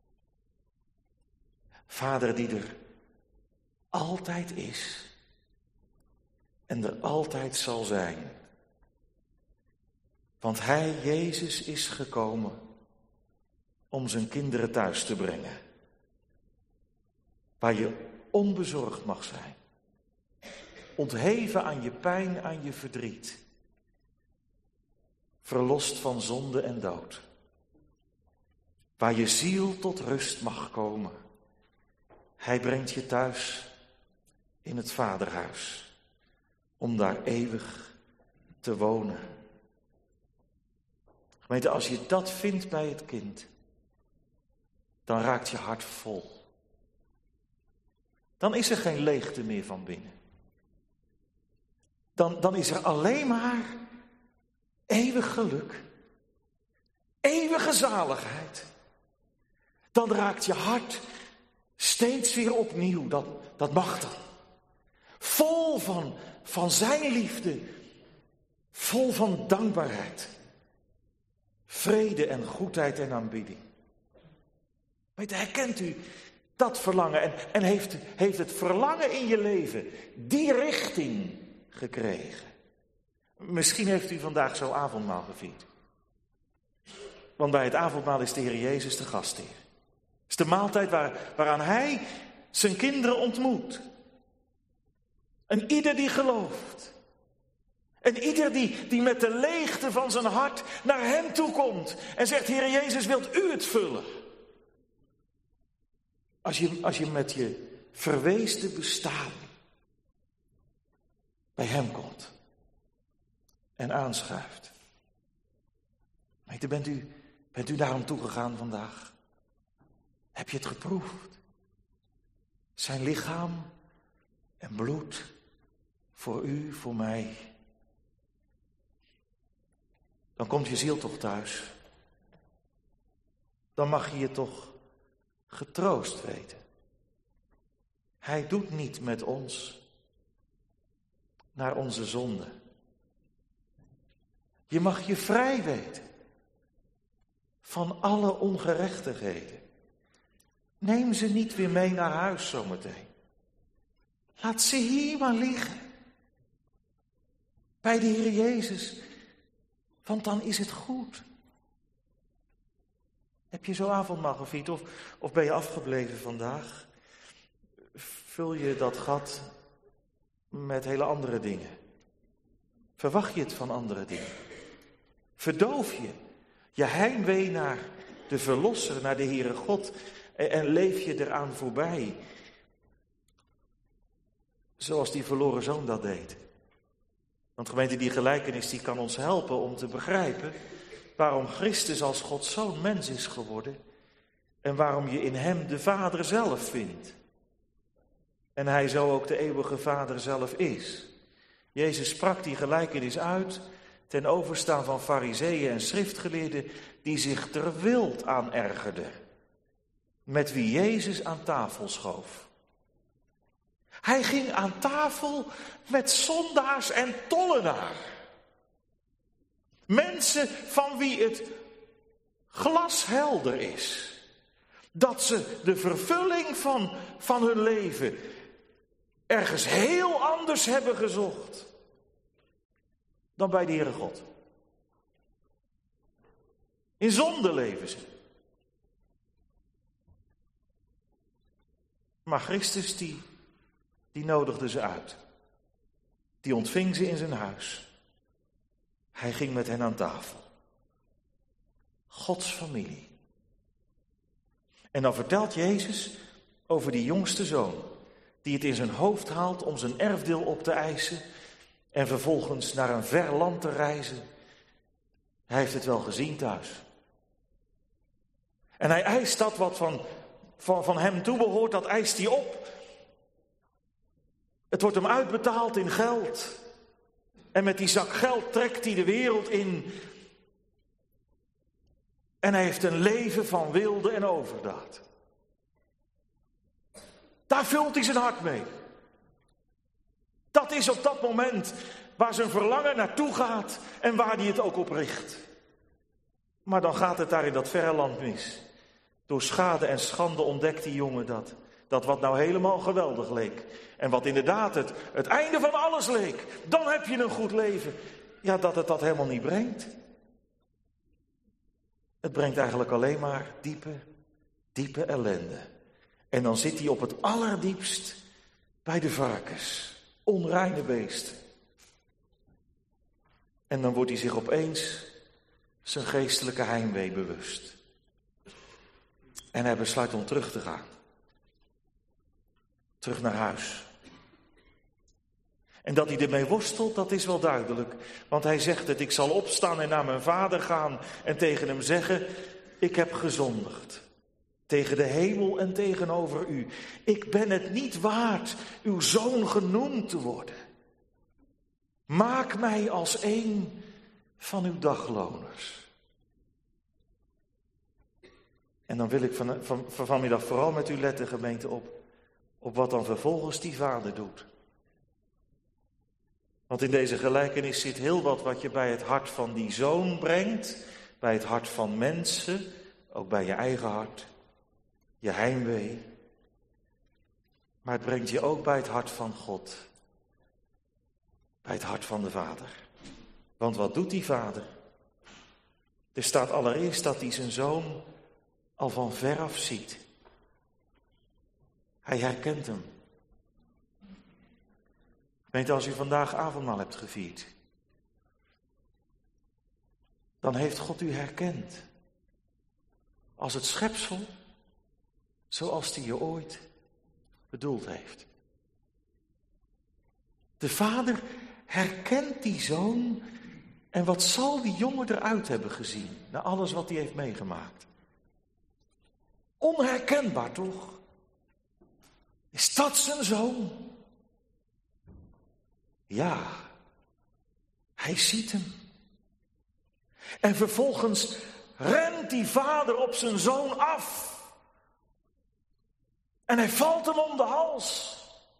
Vader die er altijd is en er altijd zal zijn. Want hij, Jezus, is gekomen om zijn kinderen thuis te brengen. Waar je onbezorgd mag zijn. Ontheven aan je pijn, aan je verdriet. Verlost van zonde en dood. Waar je ziel tot rust mag komen. Hij brengt je thuis in het vaderhuis. Om daar eeuwig te wonen. Gemeente, als je dat vindt bij het kind, dan raakt je hart vol. Dan is er geen leegte meer van binnen. Dan, dan is er alleen maar eeuwig geluk. Eeuwige zaligheid. Dan raakt je hart steeds weer opnieuw. Dat, dat mag dan. Vol van van zijn liefde, vol van dankbaarheid, vrede en goedheid en aanbidding. Weet, herkent u dat verlangen en, en heeft, heeft het verlangen in je leven die richting gekregen? Misschien heeft u vandaag zo avondmaal gevierd. Want bij het avondmaal is de Heer Jezus de gastheer. Het is de maaltijd waar, waaraan Hij zijn kinderen ontmoet. En ieder die gelooft. En ieder die, die met de leegte van zijn hart naar Hem toe komt. En zegt, Heer Jezus, wilt u het vullen? Als je, als je met je verweesde bestaan bij Hem komt. En aanschuift. Weet je, bent u, bent u daarom toegegaan vandaag? Heb je het geproefd? Zijn lichaam en bloed voor u, voor mij. Dan komt je ziel toch thuis. Dan mag je je toch getroost weten. Hij doet niet met ons naar onze zonde. Je mag je vrij weten van alle ongerechtigheden. Neem ze niet weer mee naar huis zometeen. Laat ze hier maar liggen. Bij de Heer Jezus. Want dan is het goed. Heb je zo avondmaal gevierd of, of ben je afgebleven vandaag? Vul je dat gat met hele andere dingen? Verwacht je het van andere dingen? Verdoof je je heimwee naar de Verlosser, naar de Heere God en, en leef je eraan voorbij? Zoals die verloren zoon dat deed. Want gemeente, die gelijkenis die kan ons helpen om te begrijpen waarom Christus als Gods zoon mens is geworden en waarom je in hem de Vader zelf vindt. En hij zo ook de eeuwige Vader zelf is. Jezus sprak die gelijkenis uit ten overstaan van fariseeën en schriftgeleerden die zich ter wild aan ergerden, met wie Jezus aan tafel schoof. Hij ging aan tafel met zondaars en tollenaar. Mensen van wie het glashelder is dat ze de vervulling van, van hun leven ergens heel anders hebben gezocht dan bij de Heere God. In zonde leven ze. Maar Christus die, die nodigde ze uit. Die ontving ze in zijn huis. Hij ging met hen aan tafel. Gods familie. En dan vertelt Jezus over die jongste zoon, die het in zijn hoofd haalt om zijn erfdeel op te eisen en vervolgens naar een ver land te reizen. Hij heeft het wel gezien thuis. En hij eist dat wat van, van, van hem toebehoort, dat eist hij op. Het wordt hem uitbetaald in geld. En met die zak geld trekt hij de wereld in. En hij heeft een leven van wilde en overdaad. Daar vult hij zijn hart mee. Dat is op dat moment waar zijn verlangen naartoe gaat en waar hij het ook op richt. Maar dan gaat het daar in dat verre land mis. Door schade en schande ontdekt die jongen dat. Dat wat nou helemaal geweldig leek. En wat inderdaad het, het einde van alles leek. Dan heb je een goed leven. Ja, dat het dat helemaal niet brengt. Het brengt eigenlijk alleen maar diepe, diepe ellende. En dan zit hij op het allerdiepst bij de varkens. Onreine beesten. En dan wordt hij zich opeens zijn geestelijke heimwee bewust. En hij besluit om terug te gaan. Terug naar huis. En dat hij ermee worstelt, dat is wel duidelijk. Want hij zegt het, ik zal opstaan en naar mijn vader gaan en tegen hem zeggen, ik heb gezondigd. Tegen de hemel en tegenover u. Ik ben het niet waard uw zoon genoemd te worden. Maak mij als een van uw dagloners. En dan wil ik van, van, van vanmiddag vooral met u letten, gemeente, op, op wat dan vervolgens die vader doet. Want in deze gelijkenis zit heel wat wat je bij het hart van die zoon brengt, bij het hart van mensen, ook bij je eigen hart, je heimwee. Maar het brengt je ook bij het hart van God, bij het hart van de Vader. Want wat doet die Vader? Er staat allereerst dat hij zijn zoon al van veraf ziet. Hij herkent hem. Gemeente, als u vandaag avondmaal hebt gevierd, dan heeft God u herkend. Als het schepsel, zoals hij je ooit bedoeld heeft. De Vader herkent die zoon en wat zal die jongen eruit hebben gezien, na alles wat hij heeft meegemaakt. Onherkenbaar toch? Is dat zijn zoon? Ja, hij ziet hem. En vervolgens rent die vader op zijn zoon af. En hij valt hem om de hals.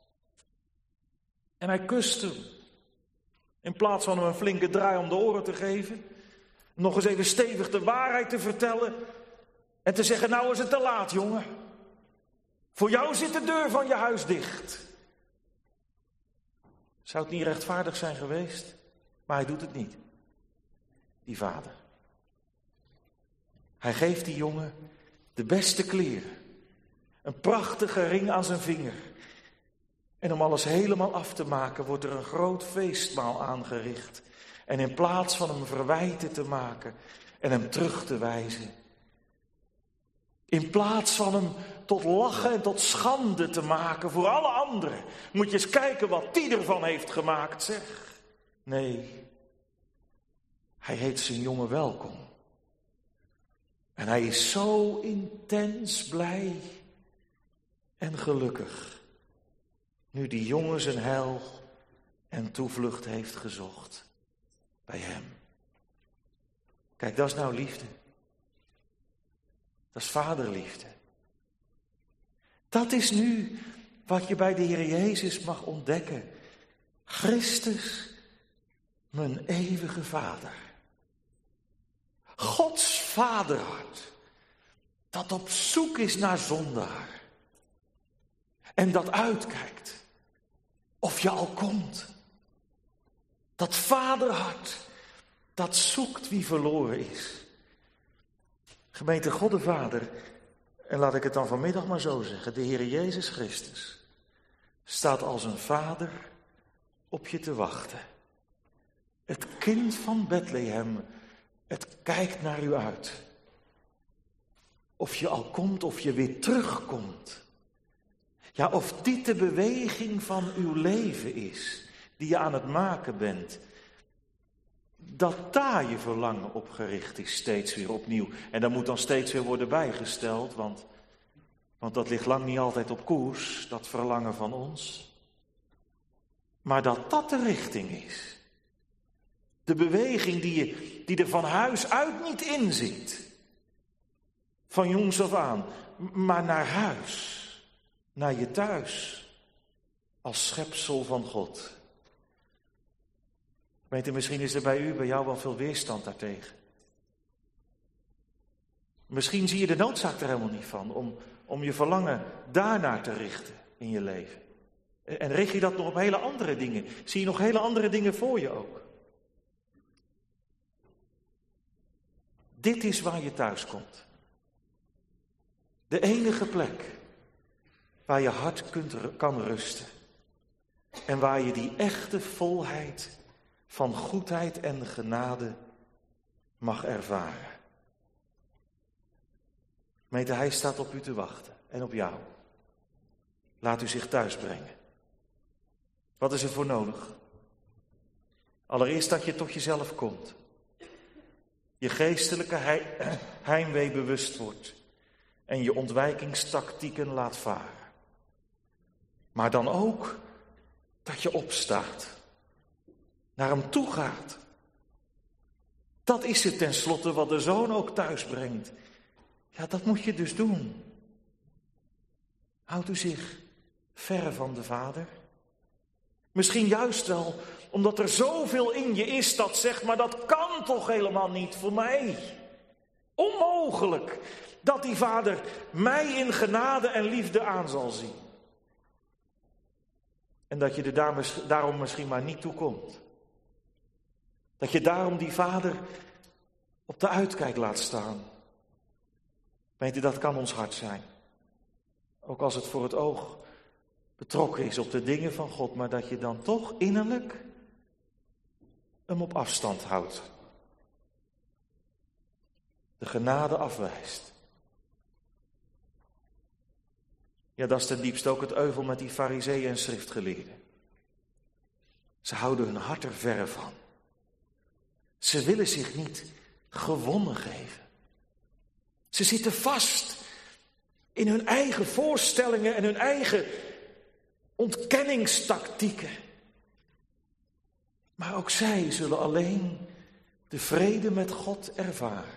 En hij kust hem. In plaats van hem een flinke draai om de oren te geven. Nog eens even stevig de waarheid te vertellen. En te zeggen, nou is het te laat, jongen. Voor jou zit de deur van je huis dicht. Zou het niet rechtvaardig zijn geweest? Maar hij doet het niet. Die vader. Hij geeft die jongen de beste kleren. Een prachtige ring aan zijn vinger. En om alles helemaal af te maken wordt er een groot feestmaal aangericht. En in plaats van hem verwijten te maken en hem terug te wijzen. In plaats van hem tot lachen en tot schande te maken voor alle anderen. Moet je eens kijken wat die ervan heeft gemaakt, zeg. Nee, hij heet zijn jongen welkom. En hij is zo intens blij en gelukkig. Nu die jongen zijn heil en toevlucht heeft gezocht bij hem. Kijk, dat is nou liefde. Dat is vaderliefde. Dat is nu wat je bij de Heer Jezus mag ontdekken. Christus, mijn eeuwige Vader. Gods vaderhart, dat op zoek is naar zondaar. En dat uitkijkt of je al komt. Dat vaderhart, dat zoekt wie verloren is. Gemeente, God de Vader, en laat ik het dan vanmiddag maar zo zeggen, de Heer Jezus Christus staat als een vader op je te wachten. Het kind van Bethlehem, het kijkt naar u uit. Of je al komt of je weer terugkomt. Ja, of dit de beweging van uw leven is, die je aan het maken bent. Dat daar je verlangen op gericht is, steeds weer opnieuw. En dat moet dan steeds weer worden bijgesteld, want, want dat ligt lang niet altijd op koers, dat verlangen van ons. Maar dat dat de richting is. De beweging die, je, die er van huis uit niet in zit. Van jongs af aan, maar naar huis. Naar je thuis. Als schepsel van God. Weet u, misschien is er bij u, bij jou wel veel weerstand daartegen. Misschien zie je de noodzaak er helemaal niet van om, om je verlangen daarnaar te richten in je leven. En richt je dat nog op hele andere dingen? Zie je nog hele andere dingen voor je ook? Dit is waar je thuis komt. De enige plek waar je hart kunt, kan rusten. En waar je die echte volheid van goedheid en genade mag ervaren. Gemeente, hij staat op u te wachten en op jou. Laat u zich thuis brengen. Wat is er voor nodig? Allereerst dat je tot jezelf komt. Je geestelijke heimwee bewust wordt. En je ontwijkingstactieken laat varen. Maar dan ook dat je opstaat. Naar hem toe gaat. Dat is het tenslotte wat de zoon ook thuis brengt. Ja, dat moet je dus doen. Houdt u zich ver van de vader? Misschien juist wel omdat er zoveel in je is dat zegt, maar dat kan toch helemaal niet voor mij. Onmogelijk dat die Vader mij in genade en liefde aan zal zien. En dat je er daarom misschien maar niet toe komt. Dat je daarom die Vader op de uitkijk laat staan. Weet u, dat kan ons hart zijn. Ook als het voor het oog betrokken is op de dingen van God, maar dat je dan toch innerlijk hem op afstand houdt. De genade afwijst. Ja, dat is ten diepste ook het euvel met die farizeeën en schriftgeleerden. Ze houden hun hart er verre van. Ze willen zich niet gewonnen geven. Ze zitten vast in hun eigen voorstellingen en hun eigen ontkenningstactieken. Maar ook zij zullen alleen de vrede met God ervaren.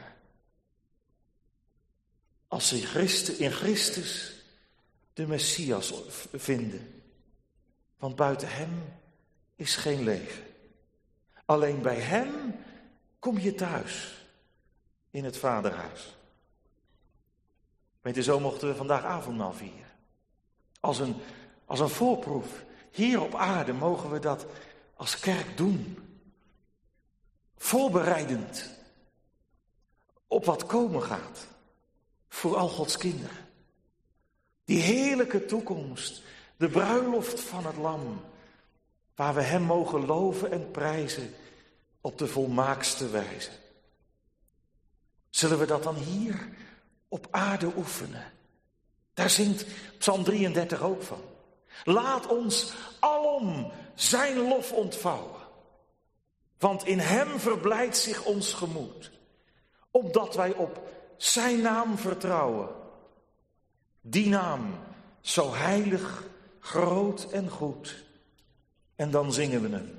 Als ze in Christus de Messias vinden. Want buiten hem is geen leven. Alleen bij hem kom je thuis in het Vaderhuis. Weet je, zo mochten we vandaag avondmaal vieren. Als een, als een voorproef. Hier op aarde mogen we dat als kerk doen. Voorbereidend op wat komen gaat. Voor al Gods kinderen. Die heerlijke toekomst. De bruiloft van het Lam. Waar we hem mogen loven en prijzen op de volmaakste wijze. Zullen we dat dan hier op aarde oefenen? Daar zingt Psalm drieëndertig ook van. Laat ons alom zijn lof ontvouwen. Want in hem verblijdt zich ons gemoed. Opdat wij op zijn naam vertrouwen. Die naam, zo heilig, groot en goed. En dan zingen we hem.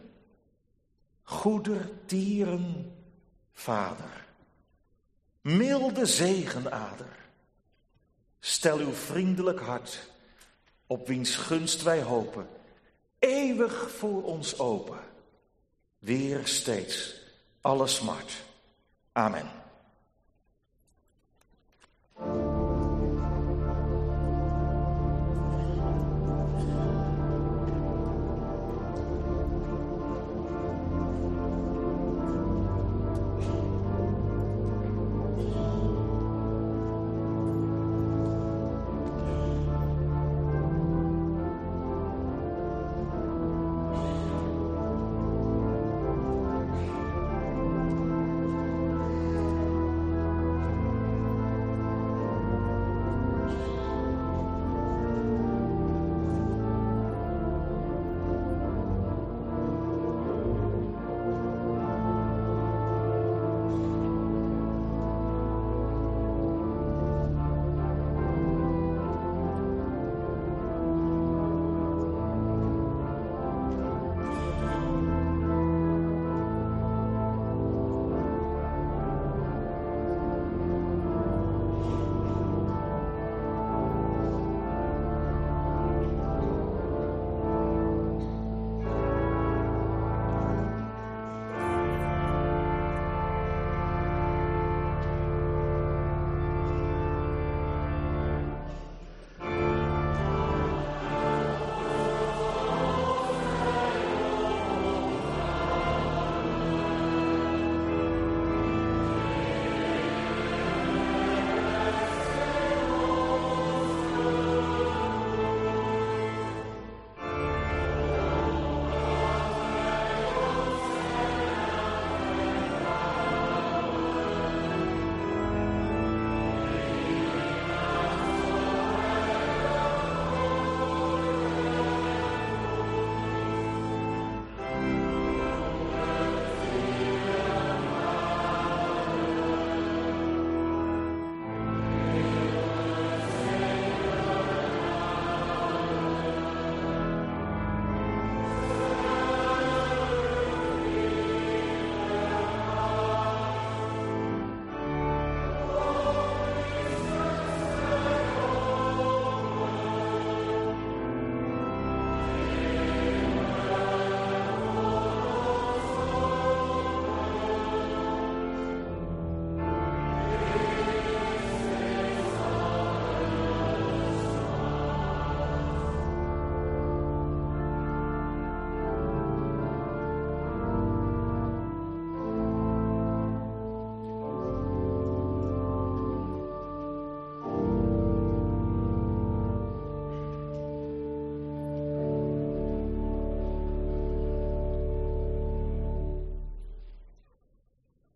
Goedertieren Vader. Milde zegenader. Stel uw vriendelijk hart, op wiens gunst wij hopen, eeuwig voor ons open. Weer steeds alle smart. Amen.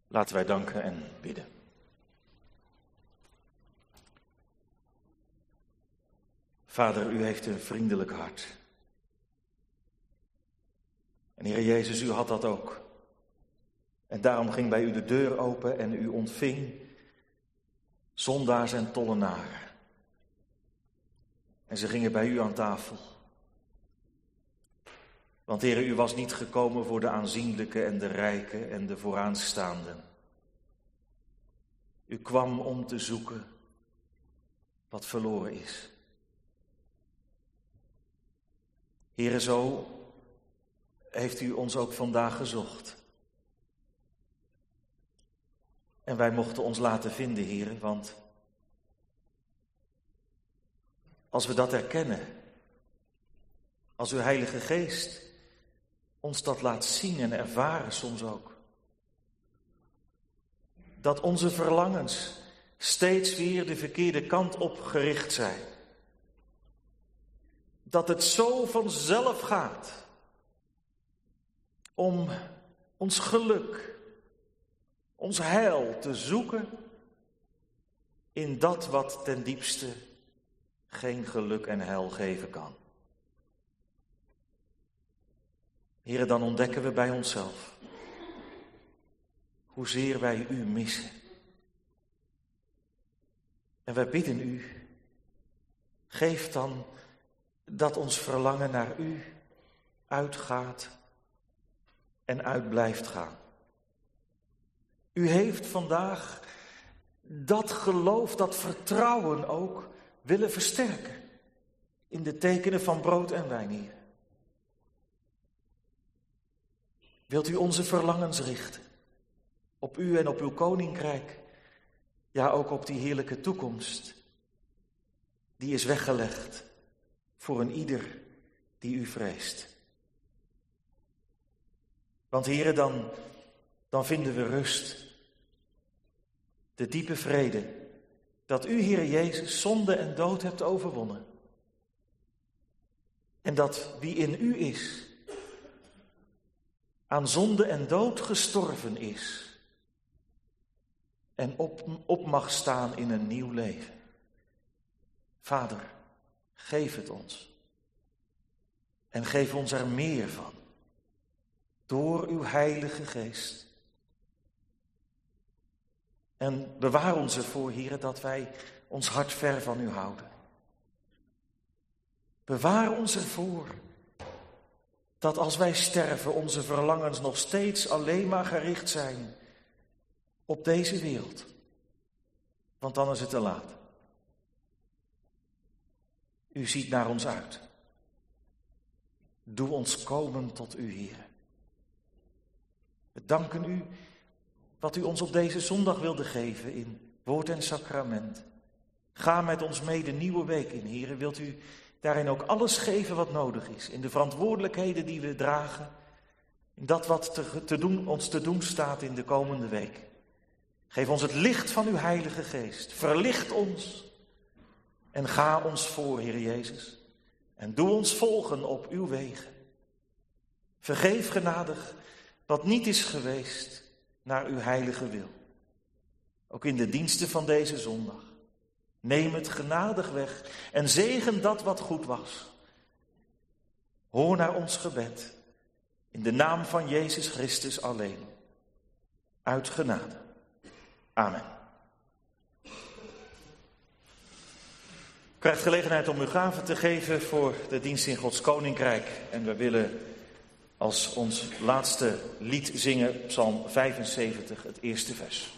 Laten wij danken en bidden. Vader, u heeft een vriendelijk hart. En Heer Jezus, u had dat ook. En daarom ging bij u de deur open en u ontving zondaars en tollenaren. En ze gingen bij u aan tafel. Want Heer, u was niet gekomen voor de aanzienlijke en de rijken en de vooraanstaanden. U kwam om te zoeken wat verloren is. Heere, zo heeft u ons ook vandaag gezocht. En wij mochten ons laten vinden, Heere, want als we dat erkennen, als uw Heilige Geest ons dat laat zien en ervaren soms ook, dat onze verlangens steeds weer de verkeerde kant op gericht zijn. Dat het zo vanzelf gaat om ons geluk, ons heil te zoeken in dat wat ten diepste geen geluk en heil geven kan. Here, dan ontdekken we bij onszelf hoezeer wij u missen. En wij bidden u, geef dan dat ons verlangen naar u uitgaat en uit blijft gaan. U heeft vandaag dat geloof, dat vertrouwen ook willen versterken in de tekenen van brood en wijn, Heer. Wilt u onze verlangens richten op u en op uw koninkrijk, ja ook op die heerlijke toekomst, die is weggelegd voor een ieder die u vreest. Want Heere, dan, dan vinden we rust, de diepe vrede, dat u, Heere Jezus, zonde en dood hebt overwonnen. En dat wie in u is, aan zonde en dood gestorven is en op, op mag staan in een nieuw leven. Vader, geef het ons. En geef ons er meer van. Door uw Heilige Geest. En bewaar ons ervoor, Heere, dat wij ons hart ver van u houden. Bewaar ons ervoor dat als wij sterven onze verlangens nog steeds alleen maar gericht zijn op deze wereld. Want dan is het te laat. U ziet naar ons uit. Doe ons komen tot u, Heer. We danken u wat u ons op deze zondag wilde geven in woord en sacrament. Ga met ons mee de nieuwe week in, Heer. Wilt u daarin ook alles geven wat nodig is, in de verantwoordelijkheden die we dragen, in dat wat te, te doen, ons te doen staat in de komende week. Geef ons het licht van uw Heilige Geest. Verlicht ons en ga ons voor, Heer Jezus. En doe ons volgen op uw wegen. Vergeef genadig wat niet is geweest naar uw heilige wil. Ook in de diensten van deze zondag. Neem het genadig weg en zegen dat wat goed was. Hoor naar ons gebed. In de naam van Jezus Christus alleen. Uit genade. Amen. U krijgt gelegenheid om uw gaven te geven voor de dienst in Gods Koninkrijk. En we willen als ons laatste lied zingen, Psalm vijfenzeventig, het eerste vers.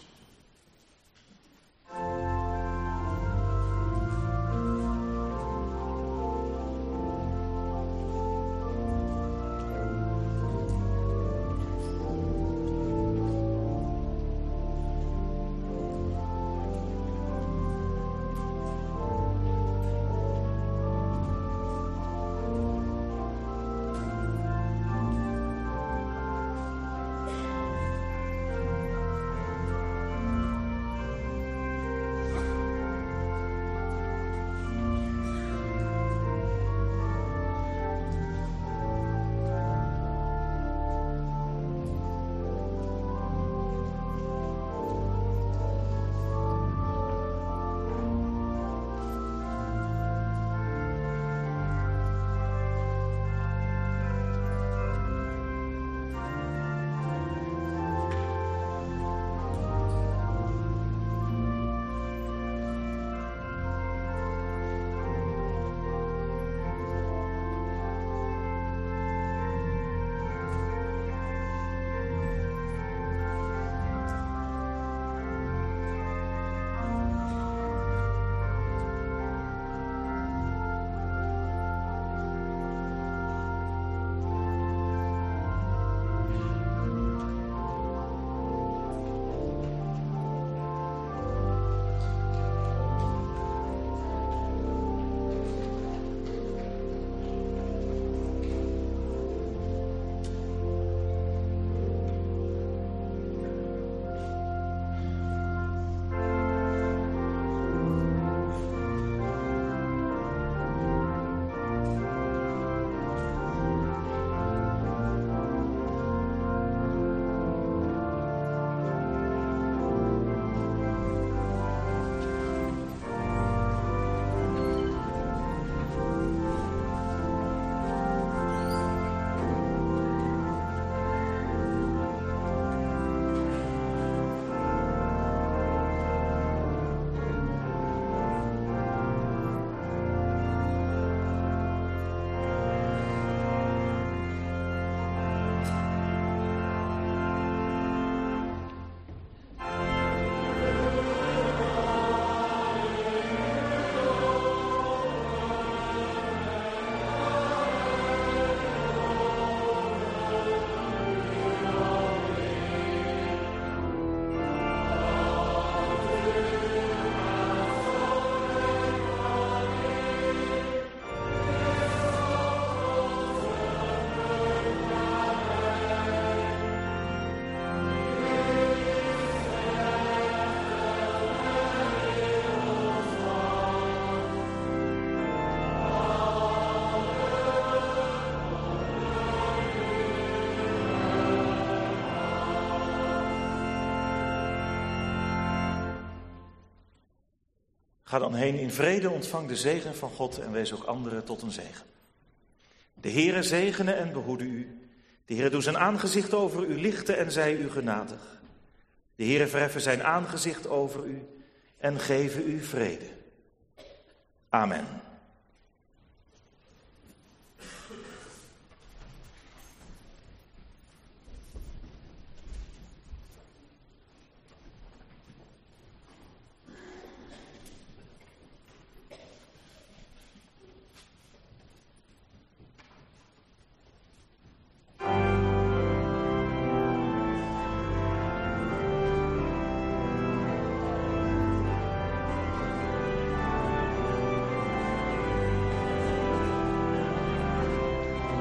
Ga dan heen in vrede, ontvang de zegen van God en wees ook anderen tot een zegen. De Heere zegene en behoede u. De Heere doe zijn aangezicht over u lichten en zij u genadig. De Heere verheffen zijn aangezicht over u en geven u vrede. Amen.